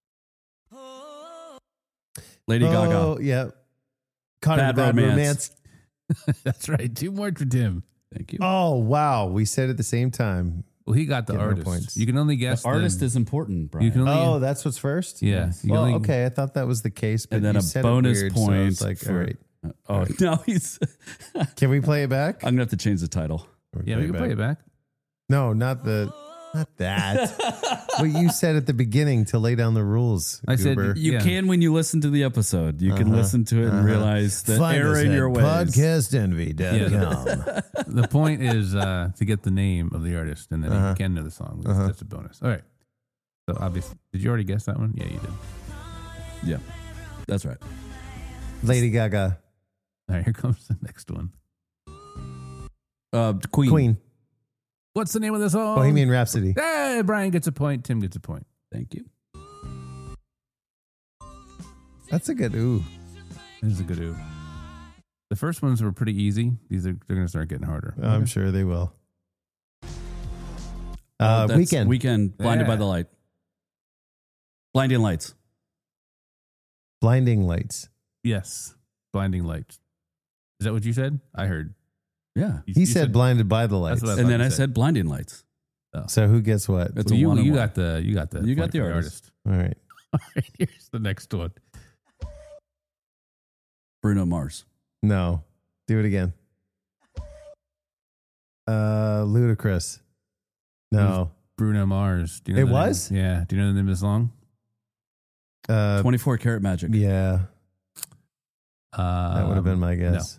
Lady oh, Gaga. Yep. Caught Bad in bad Romance. romance. That's right. Two more for Tim. Thank you. Oh, wow. We said at the same time. Well, he got the Get no artist. points. You can only guess the artist is important, Brian. You can only, Oh, that's what's first? yeah. Yes. You can Well, only- okay. I thought that was the case, but and then you a said it bonus weird, so I point. was like, for- all right. Oh, no, he's. Can we play it back? I'm going to have to change the title. Yeah, we can play it back. No, not the, not that. What you said at the beginning to lay down the rules. I said Goober. You Yeah. can when you listen to the episode. You can Uh-huh, listen to it and uh-huh. realize the Find error us in at your ways. podcast envy dot com. The point is uh, to get the name of the artist, and then Uh-huh. you can know the song. That's, Uh-huh. that's a bonus. All right. So obviously, did you already guess that one? Yeah, you did. Yeah, that's right. Lady Gaga. All right, here comes the next one. Uh, Queen. Queen. What's the name of the song? Bohemian Rhapsody. Hey, Brian gets a point. Tim gets a point. Thank you. That's a good ooh. This is a good ooh. The first ones were pretty easy. These are they're going to start getting harder. I'm sure they will. Oh, Uh, that's weekend. Weekend. Blinded by Yeah. the light. Blinding lights. Blinding Lights. Yes, Blinding Lights. Is that what you said? I heard. Yeah. You- He you said Blinded by the That's Lights. what I And thought then you I said. said blinding lights. So who gets what? It's Well, a you one on you one. got the you got the You got point the for artist. All right. All right, here's the next one. Bruno Mars. No. Do it again. Uh, Ludacris. No. Bruno Mars. Do you know It the name? was? Yeah. Do you know the name of the song? Uh, twenty-four Karat Magic. yeah. Uh, That would have been my guess.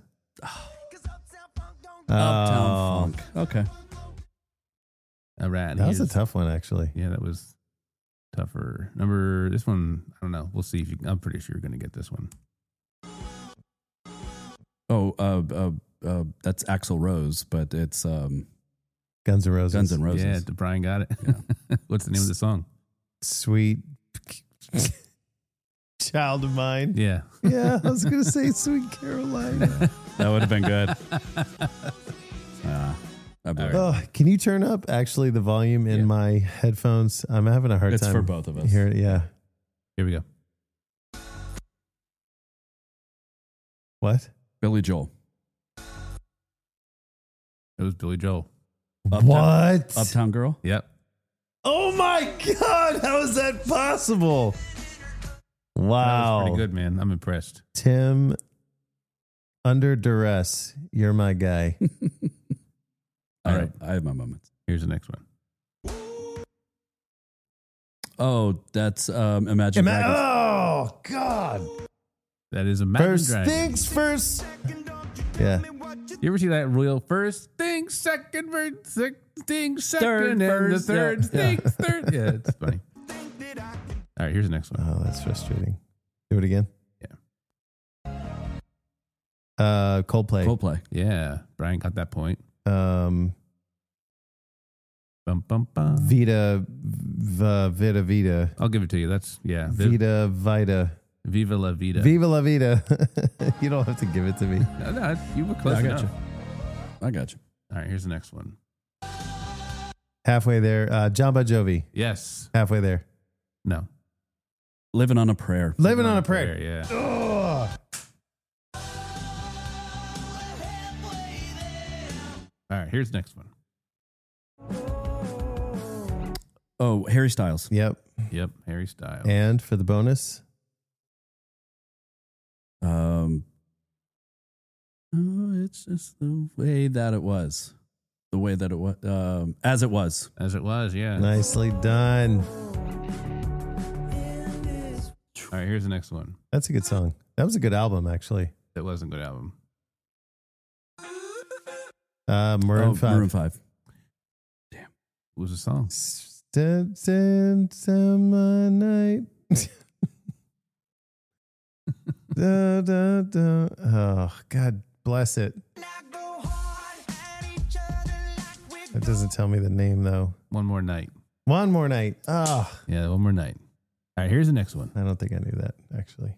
Uptown Oh, Funk. Okay. All right. that was a here's- tough one, actually. Yeah, that was tougher. Number this one, I don't know. We'll see if you. I'm pretty sure you're going to get this one. Oh, uh, uh, uh, that's Axl Rose, but it's um, Guns N' Roses. Guns N' Roses. Yeah, Brian got it. What's the name of the song? Sweet Child of Mine. Yeah. Yeah, I was going to say Sweet Caroline. That would have been good. Ah, I blew it. Oh, can you turn up actually the volume in Yeah. my headphones? I'm having a hard It's time. for both of us. Hear it, yeah. Here we go. What? Billy Joel. It was Billy Joel. Uptown- What? Uptown Girl. Yep. Oh my God! How is that possible? That Wow. was pretty good, man. I'm impressed. Tim, under duress, you're my guy. All All right. I have my moments. Here's the next one. Oh, that's um, Imagine Ima- Dragons. oh God! That is Imagine First Dragons. things first. Yeah. You ever see that real first thing, second verse, sec- thing, second, Third and the verse, third yeah. thing, third? Yeah, it's funny. All right, here's the next one. Oh, that's frustrating. Do it again. Yeah. Uh, Coldplay. Coldplay. Yeah, Brian got that point. Um, Bum, bum, bum. Vita, v- Vita, Vita, I'll give it to you. That's, yeah. Viv- Vita, Vita, Viva la vida. Viva la Vida. You don't have to give it to me. No, no, you were close Yeah, I got enough. you. I got you. All right, here's the next one. Halfway there. Uh, John Bon Jovi. Yes. Halfway there. No. Living on a Prayer. Living on a Prayer. Yeah. Ugh. All right, here's the next one. Oh, Harry Styles. Yep. Yep, Harry Styles. And for the bonus, Um, oh, it's just the way that it was. The way that it was. Um, as it was. As it was, yeah. nicely done. All right, here's the next one. That's a good song. That was a good album, actually. That wasn't a good album. Uh, Maroon oh, five. Maroon five. What was the song? Stand, stand, summer night. Da, da, da. Oh, God bless it. It doesn't tell me the name, though. One More Night. One More Night. Oh, Yeah, One More Night. All right, here's the next one. I don't think I knew that, actually.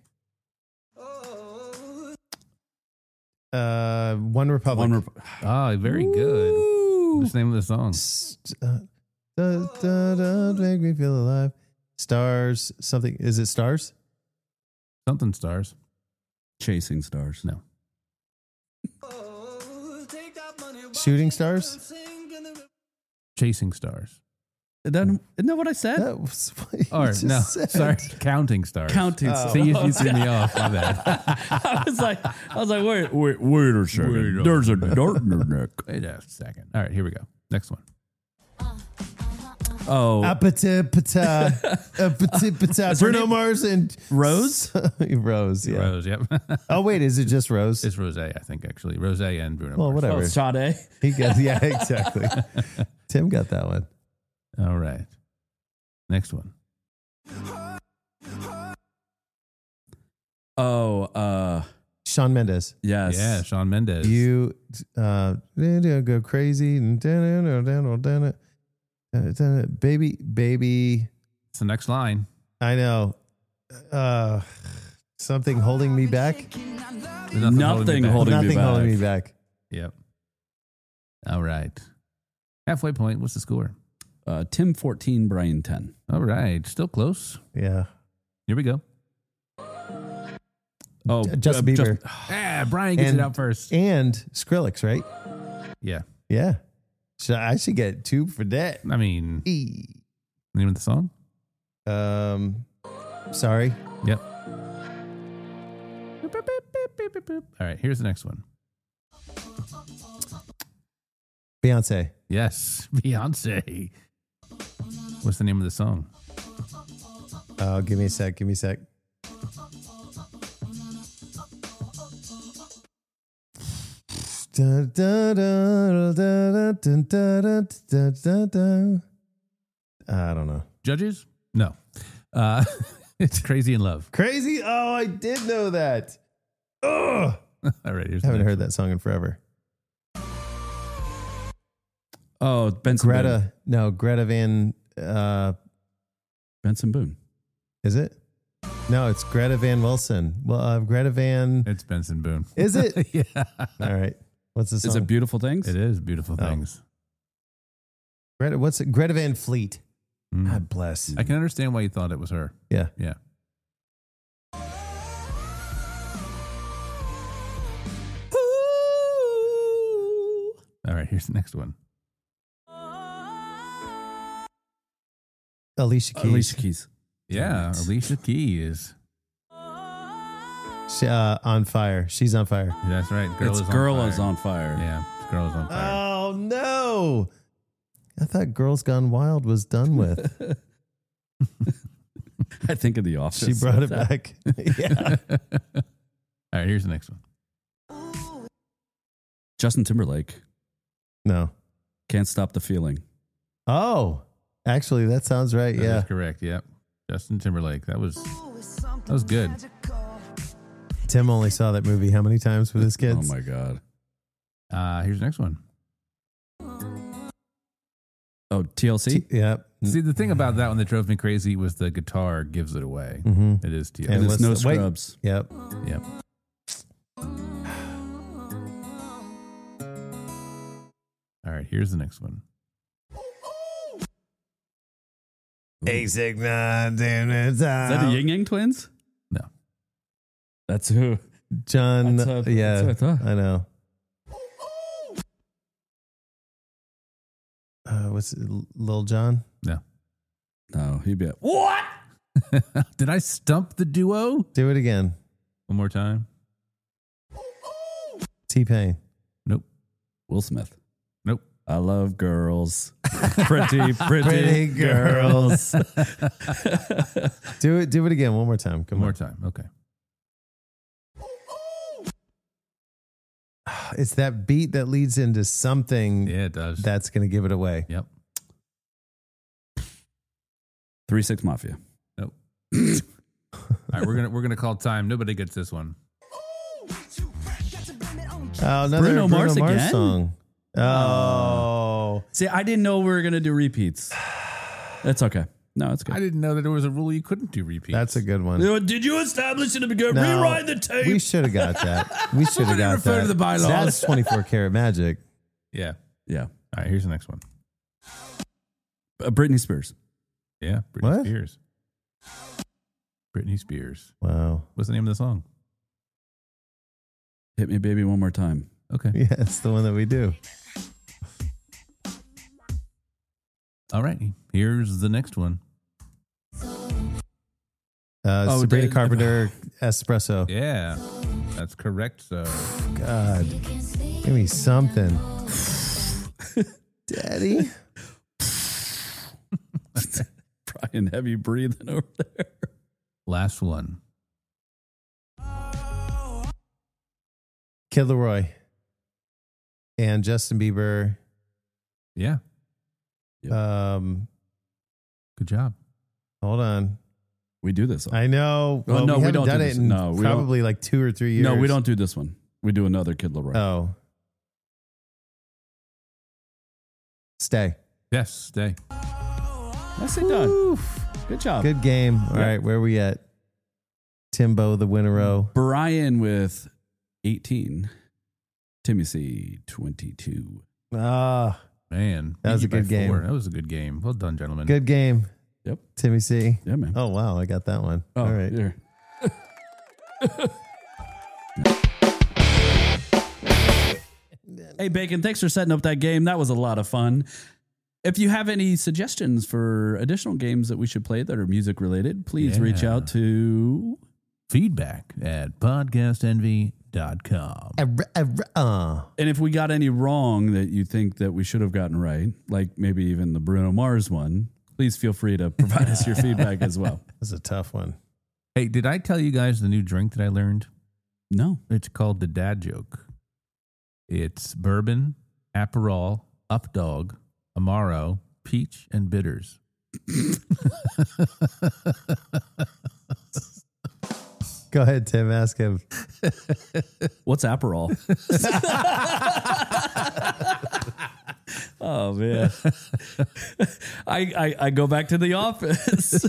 Uh, One Republic. One Rep- Oh, very good. What's the name of the song? S- uh, da, da, da, make me feel alive. Stars, something. Is it Stars? Something Stars. Chasing Stars. No. Shooting Stars? Chasing Stars. That, isn't that what I said? That was what you Or, just no, said. sorry. Counting Stars. Counting Oh. Stars. See, you, you threw me off. My bad. I was like, I was like, wait, wait, wait a second. Wait a There's a dart in her neck. Wait a second. All right, here we go. Next one. Oh, Apata, pata, apata, pata. Is her Bruno name Mars and Rose? Rose, yeah. Rose, yep. Oh, wait, is it just Rose? It's Rose, I think, actually. Rose and Bruno Well, Mars. whatever. Oh, Sade. He got, yeah, exactly. Tim got that one. All right. Next one. Oh, uh, Shawn Mendes. yes. Yeah, Shawn Mendes. You uh, go crazy. Baby, baby. It's the next line. I know. Uh, something holding me back. There's Nothing back. holding me Nothing back. holding me back. Yep. All right. Halfway point. What's the score? Uh, Tim fourteen, Brian ten. All right. Still close. Yeah. Here we go. Oh, Justin uh, Bieber. Just- Ah, Brian gets And- it out first. And Skrillex, right? Yeah. Yeah. So I should get two for that. I mean, E. name of the song? Um, sorry. Yep. All right. Here's the next one. Beyonce. Yes. Beyonce. What's the name of the song? Oh, give me a sec. Give me a sec. Da, da, da, da, da, da, da, da, da, da. I don't know. Judges? No. Uh, it's Crazy in Love. Crazy. Oh, I did know that. Ugh. All right. Here's I the haven't next heard that song in forever. oh, Benson Boone. Greta. No, Greta Van. Uh, Benson Boone. is it? No, it's Greta Van Wilson. Well, uh, Greta Van. one. It's Benson Boone. Is it? Yeah. All right. What's the song? Is it Beautiful Things? It is Beautiful Oh. Things. Greta, what's it? Greta Van Fleet. Mm. God bless. I can understand why you thought it was her. Yeah. Yeah. All right, here's the next one. Alicia Keys. Alicia Keys. Yeah, Alicia Keys. She, uh, on fire. She's on fire. That's right. Girl it's is Girl on is fire. on Fire. Yeah, Girl is on fire. Oh no! I thought Girls Gone Wild was done with. I think of The Office. She brought it That's- back. Yeah. All right, here's the next one. Justin Timberlake. No. Can't Stop the Feeling. Oh, actually, that sounds right. That Yeah. is correct. Yep. Justin Timberlake. That was that was good. Tim only saw that movie how many times with his kids? Oh my God. Uh, here's the next one. Oh, T L C? T- yeah. See, the thing about that one that drove me crazy was the guitar gives it away. Mhm. It is T L C. And And it's what's No the- wait. Scrubs. Yep. Yep. All right, here's the next one. Eight, six, nine, ten, Is that the Ying Yang Twins? No. That's who. John. That's, uh, yeah. that's what I thought. I know. Uh, what's it, Lil John? No. No, he'd be like, what? Did I stump the duo? Do it again. One more time. T-Pain. Nope. Will Smith. Nope. I love girls. pretty, pretty, Pretty girls. Do it. Do it again. One more time. Come One more on. time. Okay. It's that beat that leads into something Yeah, it does. that's going to give it away. Yep. Three Six Mafia. Nope. All right, we're gonna we're gonna call time. Nobody gets this one. Oh, another Bruno Bruno, Mars Mars, again? song. Oh. See, I didn't know we were gonna do repeats. That's okay. No, it's good. I didn't know that there was a rule you couldn't do repeats. That's a good one. Did you establish in the beginning? No, Rewind the tape. We should have got that. We should have Somebody got refer that. to the bylaws. That's twenty-four karat magic. Yeah. Yeah. All right, here's the next one. Uh, Britney Spears. Yeah, Britney What? Spears. Britney Spears. Wow. What's the name of the song? Hit me, baby, one more time. Okay. Yeah, it's the one that we do. All right. Here's the next one. Uh, Oh, Sabrina Dave- Carpenter, Espresso. Yeah, that's correct. So God, give me something. Daddy. Brian, heavy breathing over there. last one. Kid Leroy. And Justin Bieber. Yeah, Um, good job. hold on. We do this. I know. Oh, Well, no, we we haven't don't done do it this. in No, we don't. probably like two or three years. No, we don't do this one. We do another Kid Leroy. Oh. Stay. Yes, stay. Nicely done. Oof. Good job. Good game. All Yeah. right, where are we at? Timbo, the winner-o. Brian with eighteen. Timmy C, twenty-two. Ah, Man, That was beat a you good by game. four. That was a good game. Well done, gentlemen. good game. Yep. Timmy C. Yeah, man. Oh, wow, I got that one. Oh, All right. Here. Hey, Bacon, thanks for setting up that game. That was a lot of fun. If you have any suggestions for additional games that we should play that are music related, please reach Yeah. out to Feedback at podcast envy dot com. Uh, And if we got any wrong that you think that we should have gotten right, like maybe even the Bruno Mars one, please feel free to provide us your feedback as well. that's a tough one. Hey, did I tell you guys the new drink that I learned? No. It's called the Dad Joke. It's bourbon, Aperol, Updog, Amaro, peach, and bitters. Go ahead, Tim. Ask him. What's Aperol? Oh, man. I, I, I go back to the office.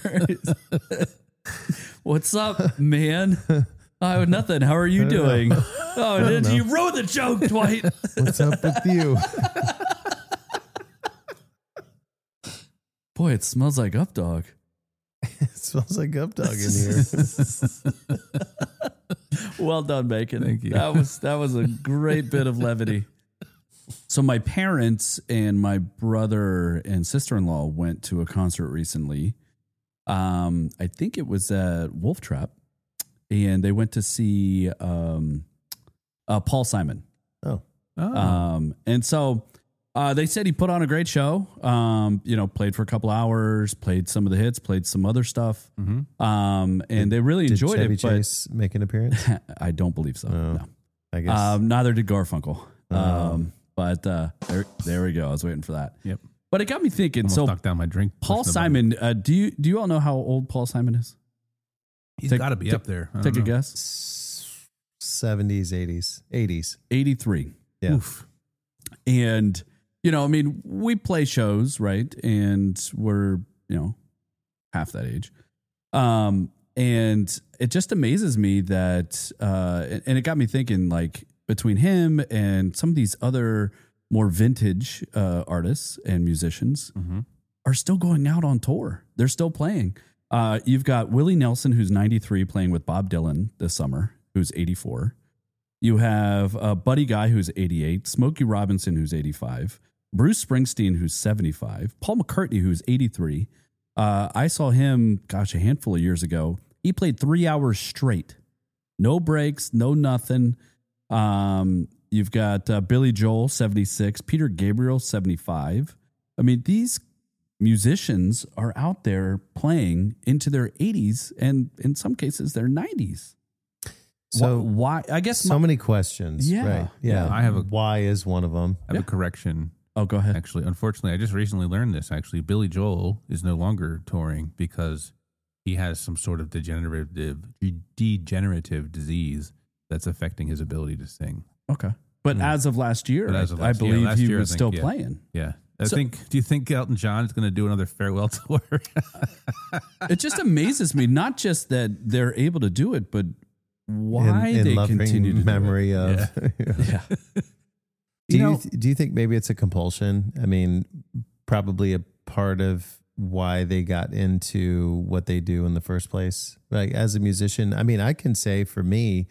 What's up, man? Oh, nothing. How are you doing? Oh, did you ruin the joke, Dwight? What's up with you? Boy, it smells like Updog. It smells like Updog in here. Well done, Bacon. Thank you. That was that was a great bit of levity. So my parents and my brother and sister-in-law went to a concert recently. Um, I think it was at Wolf Trap, and they went to see um, uh, Paul Simon. Oh. Oh, Um, and so uh, they said he put on a great show. Um, you know, played for a couple hours, played some of the hits, played some other stuff. mm-hmm. Um, and they really Did enjoyed Chevy it. But Chase make an appearance? I don't believe so. Oh, No. I guess. Um, neither did Garfunkel. Oh. Um, but uh, there, there we go. I was waiting for that. Yep. But it got me thinking. Almost so knocked down my drink. Paul pushing the button. Simon, uh, do you do you all know how old Paul Simon is? He's Take- got to be take- up there. I Take a don't know. guess. seventies, eighties, eighties. eighty-three. Yeah. Oof. And you know, I mean, we play shows, right? And we're you know half that age. Um, and it just amazes me that, uh, and it got me thinking, like between him and some of these other more vintage uh, artists and musicians Mm-hmm. are still going out on tour. They're still playing. Uh, you've got Willie Nelson, who's ninety-three, playing with Bob Dylan this summer, who's eighty-four. You have uh, Buddy Guy, who's eighty-eight, Smokey Robinson, who's eighty-five, Bruce Springsteen, who's seventy-five, Paul McCartney, who's eighty-three. Uh, I saw him, gosh, a handful of years ago. He played three hours straight. No breaks, no nothing. Um, you've got uh, Billy Joel, seventy-six, Peter Gabriel, seventy-five. I mean, these musicians are out there playing into their eighties and in some cases their nineties. So Wh- why? I guess so my, many questions. Yeah. Right. Yeah. Yeah, I have a- Why is one of them? I have Yeah. a correction. Oh, go ahead. Actually, unfortunately, I just recently learned this. Actually, Billy Joel is no longer touring because he has some sort of degenerative degenerative disease that's affecting his ability to sing. Okay. But Mm. as of last year, But as of I, last- I yeah, believe last he year, I was think, still yeah. playing. Yeah. I So- think. Do you think Elton John is going to do another farewell tour? It just amazes me, not just that they're able to do it, but why in, in they loving continue to memory do it. of. Yeah. Do You you, know- th- do you think maybe it's a compulsion? I mean, probably a part of why they got into what they do in the first place. Like as a musician, I mean, I can say for me,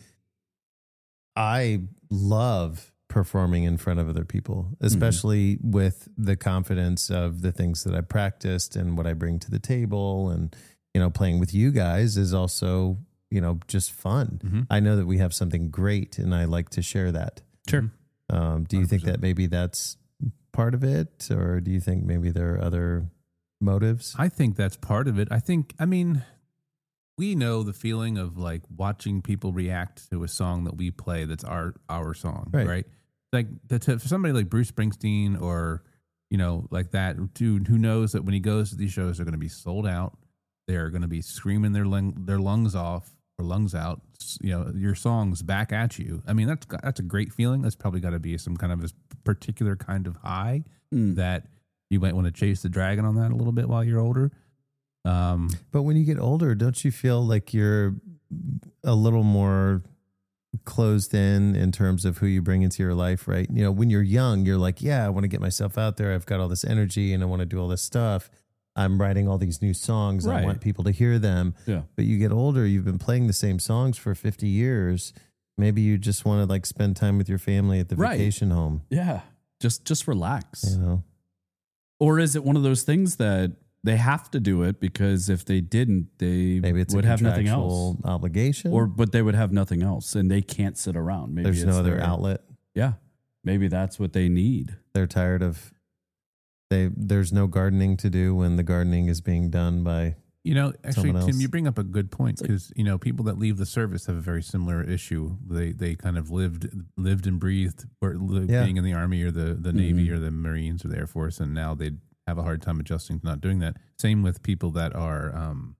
I love performing in front of other people, especially mm-hmm. with the confidence of the things that I practiced and what I bring to the table. And, you know, playing with you guys is also, you know, just fun. Mm-hmm. I know that we have something great and I like to share that. Sure. Um, do you one hundred percent. think that maybe that's part of it, or do you think maybe there are other motives? I think that's part of it. I think, I mean, we know the feeling of like watching people react to a song that we play that's our our song, Right. right? Like that for somebody like Bruce Springsteen or, you know, like that dude who knows that when he goes to these shows, they're going to be sold out. They're going to be screaming their lung, their lungs off or lungs out, you know, your songs back at you. I mean, that's that's a great feeling. That's probably got to be some kind of this particular kind of high Mm. that you might want to chase the dragon on that a little bit while you're older. Um, But when you get older, don't you feel like you're a little more closed in in terms of who you bring into your life, right? You know, when you're young, you're like, yeah, I want to get myself out there. I've got all this energy and I want to do all this stuff. I'm writing all these new songs. Right. I want people to hear them. Yeah. But you get older, you've been playing the same songs for fifty years. Maybe you just want to like spend time with your family at the Right. vacation home, Yeah. Just just relax. you know? Or is it one of those things that they have to do it because if they didn't, they Maybe it's would a have nothing contractual else. obligation, Or but they would have nothing else and they can't sit around. Maybe there's it's no other their- outlet. Yeah. Maybe that's what they need. They're tired of they. There's no gardening to do when the gardening is being done by. You know, actually, Someone Tim, else. you bring up a good point because you know people that leave the service have a very similar issue. They they kind of lived lived and breathed or li- Yeah. being in the Army or the the Navy or the Marines or the Air Force, and now they have a hard time adjusting to not doing that. Same with people that are. Um,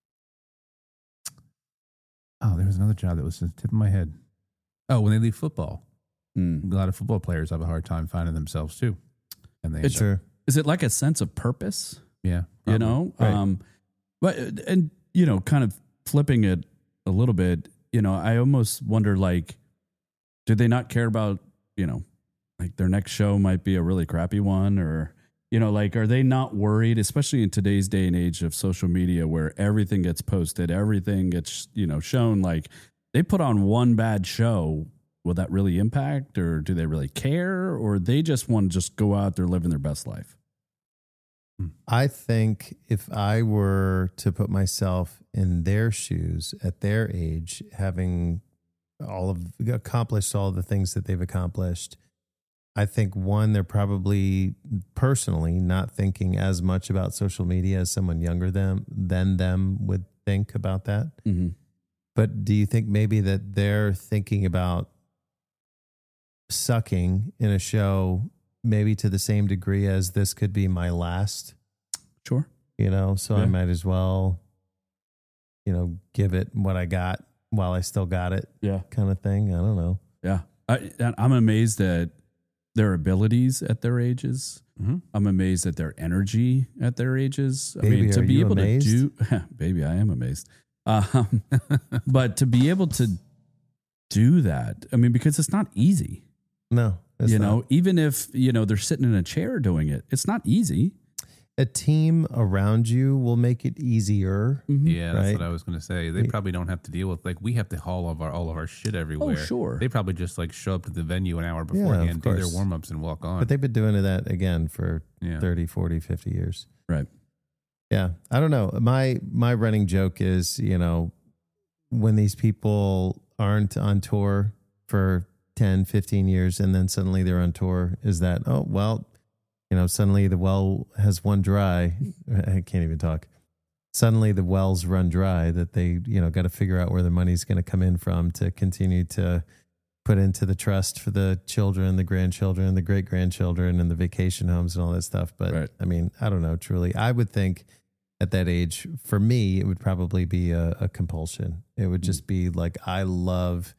oh, there was another job that was at the tip of my head. Oh, when they leave football, Mm. a lot of football players have a hard time finding themselves too, and they end up- Sure. Is it like a sense of purpose? yeah, You probably. know? Right. Um but and you know, kind of flipping it a little bit, you know, I almost wonder like, do they not care about, you know, like their next show might be a really crappy one, or you know, like, are they not worried, especially in today's day and age of social media where everything gets posted, everything gets, you know, shown, like they put on one bad show, will that really impact, or do they really care, or they just want to just go out there living their best life? I think if I were to put myself in their shoes at their age, having all of accomplished all the things that they've accomplished, I think one, they're probably personally not thinking as much about social media as someone younger them than them would think about that. Mm-hmm. But do you think maybe that they're thinking about sucking in a show maybe to the same degree as this could be my last, Sure. you know, so Yeah. I might as well, you know, give it what I got while I still got it Yeah. kind of thing. I don't know. Yeah. I, and I'm amazed at their abilities at their ages. Mm-hmm. I'm amazed at their energy at their ages. I Baby, mean, to are be you able amazed? to do, baby, I am amazed. Um, but to be able to do that, I mean, because it's not easy, No, it's you not. know, even if, you know, they're sitting in a chair doing it, it's not easy. A team around you will make it easier. Yeah, that's Right. what I was going to say. They probably don't have to deal with like we have to haul all of our all of our shit everywhere. Oh, sure. They probably just like show up to the venue an hour Yeah, beforehand, of do their course. warm ups, and walk on. But they've been doing that again for Yeah. thirty, forty, fifty years. Right. Yeah. I don't know. My my running joke is, you know, when these people aren't on tour for ten, fifteen years and then suddenly they're on tour, is that, oh, well, you know, suddenly the well has run dry. I can't even talk. Suddenly the wells run dry, that they, you know, got to figure out where the money's going to come in from to continue to put into the trust for the children, the grandchildren, the great grandchildren, and the vacation homes and all that stuff. But Right. I mean, I don't know, truly. I would think at that age, for me, it would probably be a, a compulsion. It would just be like, I love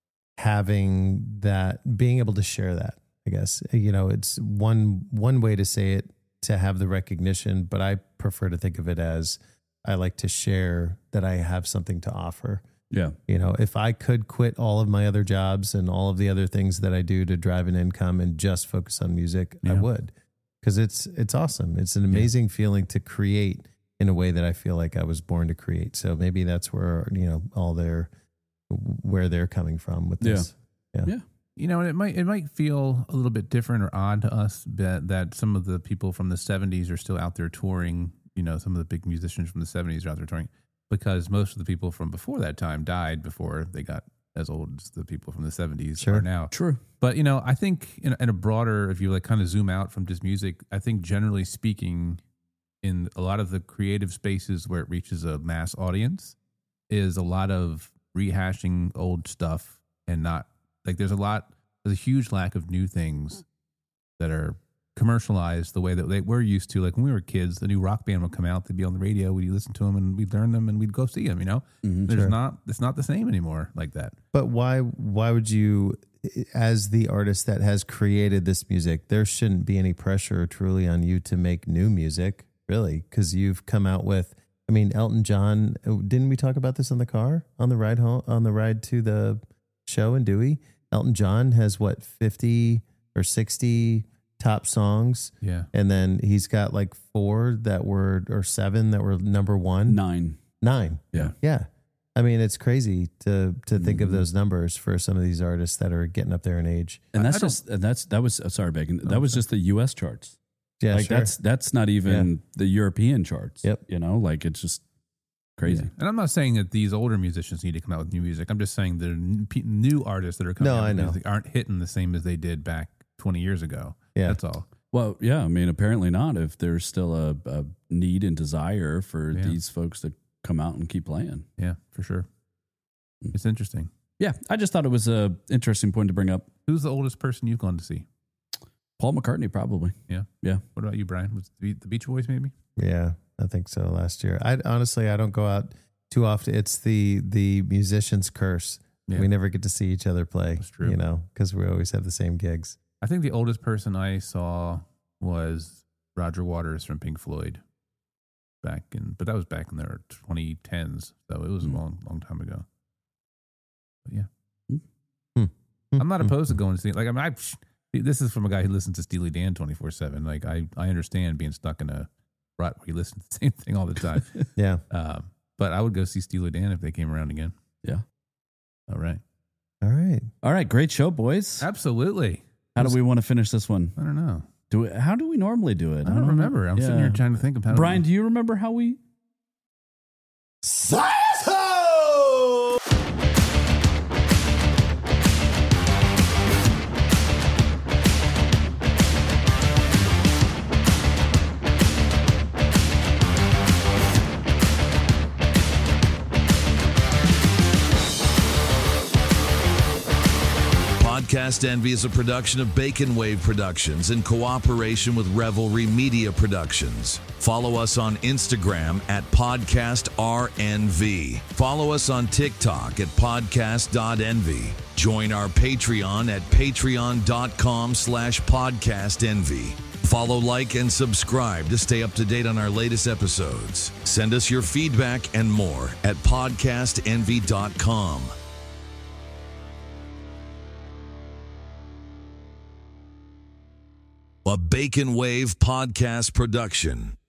having that, being able to share that, I guess. You know, it's one one way to say it, to have the recognition, but I prefer to think of it as I like to share that I have something to offer. Yeah. You know, if I could quit all of my other jobs and all of the other things that I do to drive an income and just focus on music, yeah. I would. Because it's it's awesome. It's an amazing yeah. feeling to create in a way that I feel like I was born to create. So maybe that's where, you know, all their, where they're coming from with this. Yeah. Yeah. yeah. You know, it might it might feel a little bit different or odd to us that, that some of the people from the seventies are still out there touring. You know, some of the big musicians from the seventies are out there touring, because most of the people from before that time died before they got as old as the people from the seventies sure. are now. True. But, you know, I think in, in a broader, if you like kind of zoom out from just music, I think generally speaking, in a lot of the creative spaces where it reaches a mass audience, is a lot of rehashing old stuff and not, like there's a lot, there's a huge lack of new things that are commercialized the way that they we're used to. Like when we were kids, the new rock band would come out, they'd be on the radio, we'd listen to them and we'd learn them and we'd go see them, you know? Mm-hmm, there's sure. not, it's not the same anymore like that. But why, why would you, as the artist that has created this music, there shouldn't be any pressure truly on you to make new music, really, because you've come out with, I mean, Elton John, didn't we talk about this on the car, on the ride home, on the ride to the show in Dewey? Elton John has what, fifty or sixty top songs. Yeah. And then he's got like four that were, or seven that were number one. Nine. Nine. Yeah. Yeah. I mean, it's crazy to to think Mm-hmm. of those numbers for some of these artists that are getting up there in age. And that's I don't- just, and that's, that was, oh, sorry, Bacon. That Oh, was sorry. just the U S charts. Yeah, like sure. that's, that's not even the European charts. Yep. You know, like it's just crazy. Yeah. And I'm not saying that these older musicians need to come out with new music. I'm just saying the n- pe- new artists that are coming No, out I with know. music aren't hitting the same as they did back twenty years ago. Yeah. That's all. Well, yeah, I mean, apparently not. If there's still a, a need and desire for Yeah. these folks to come out and keep playing. Yeah, for sure. It's interesting. Yeah, I just thought it was a interesting point to bring up. Who's the oldest person you've gone to see? Paul McCartney, probably. Yeah. Yeah. What about you, Brian? Was the, the Beach Boys maybe? Yeah, I think so. Last year, I honestly I don't go out too often. It's the the musician's curse. Yeah. We never get to see each other play. That's true. You know, because we always have the same gigs. I think the oldest person I saw was Roger Waters from Pink Floyd. Back in, but that was back in the twenty tens, so it was Mm. a long, long time ago. But yeah, Hmm. I'm not opposed to going to see. Like, I mean, I, this is from a guy who listens to Steely Dan twenty-four seven. Like, I, I understand being stuck in a rut where you listen to the same thing all the time. Yeah. um, but I would go see Steely Dan if they came around again. Yeah. All right. All right. All right, great show, boys. Absolutely. How do we want to finish this one? I don't know. Do we, how do we normally do it? I don't remember. I'm sitting Yeah. here trying to think of how. Brian, to do you remember how we? Podcast Envy is a production of Bacon Wave Productions in cooperation with Revelry Media Productions. Follow us on Instagram at Podcast R N V. Follow us on TikTok at podcast dot envy. Join our Patreon at patreon.com slash podcastenvy. Follow, like, and subscribe to stay up to date on our latest episodes. Send us your feedback and more at podcast envy dot com. A Bacon Wave podcast production.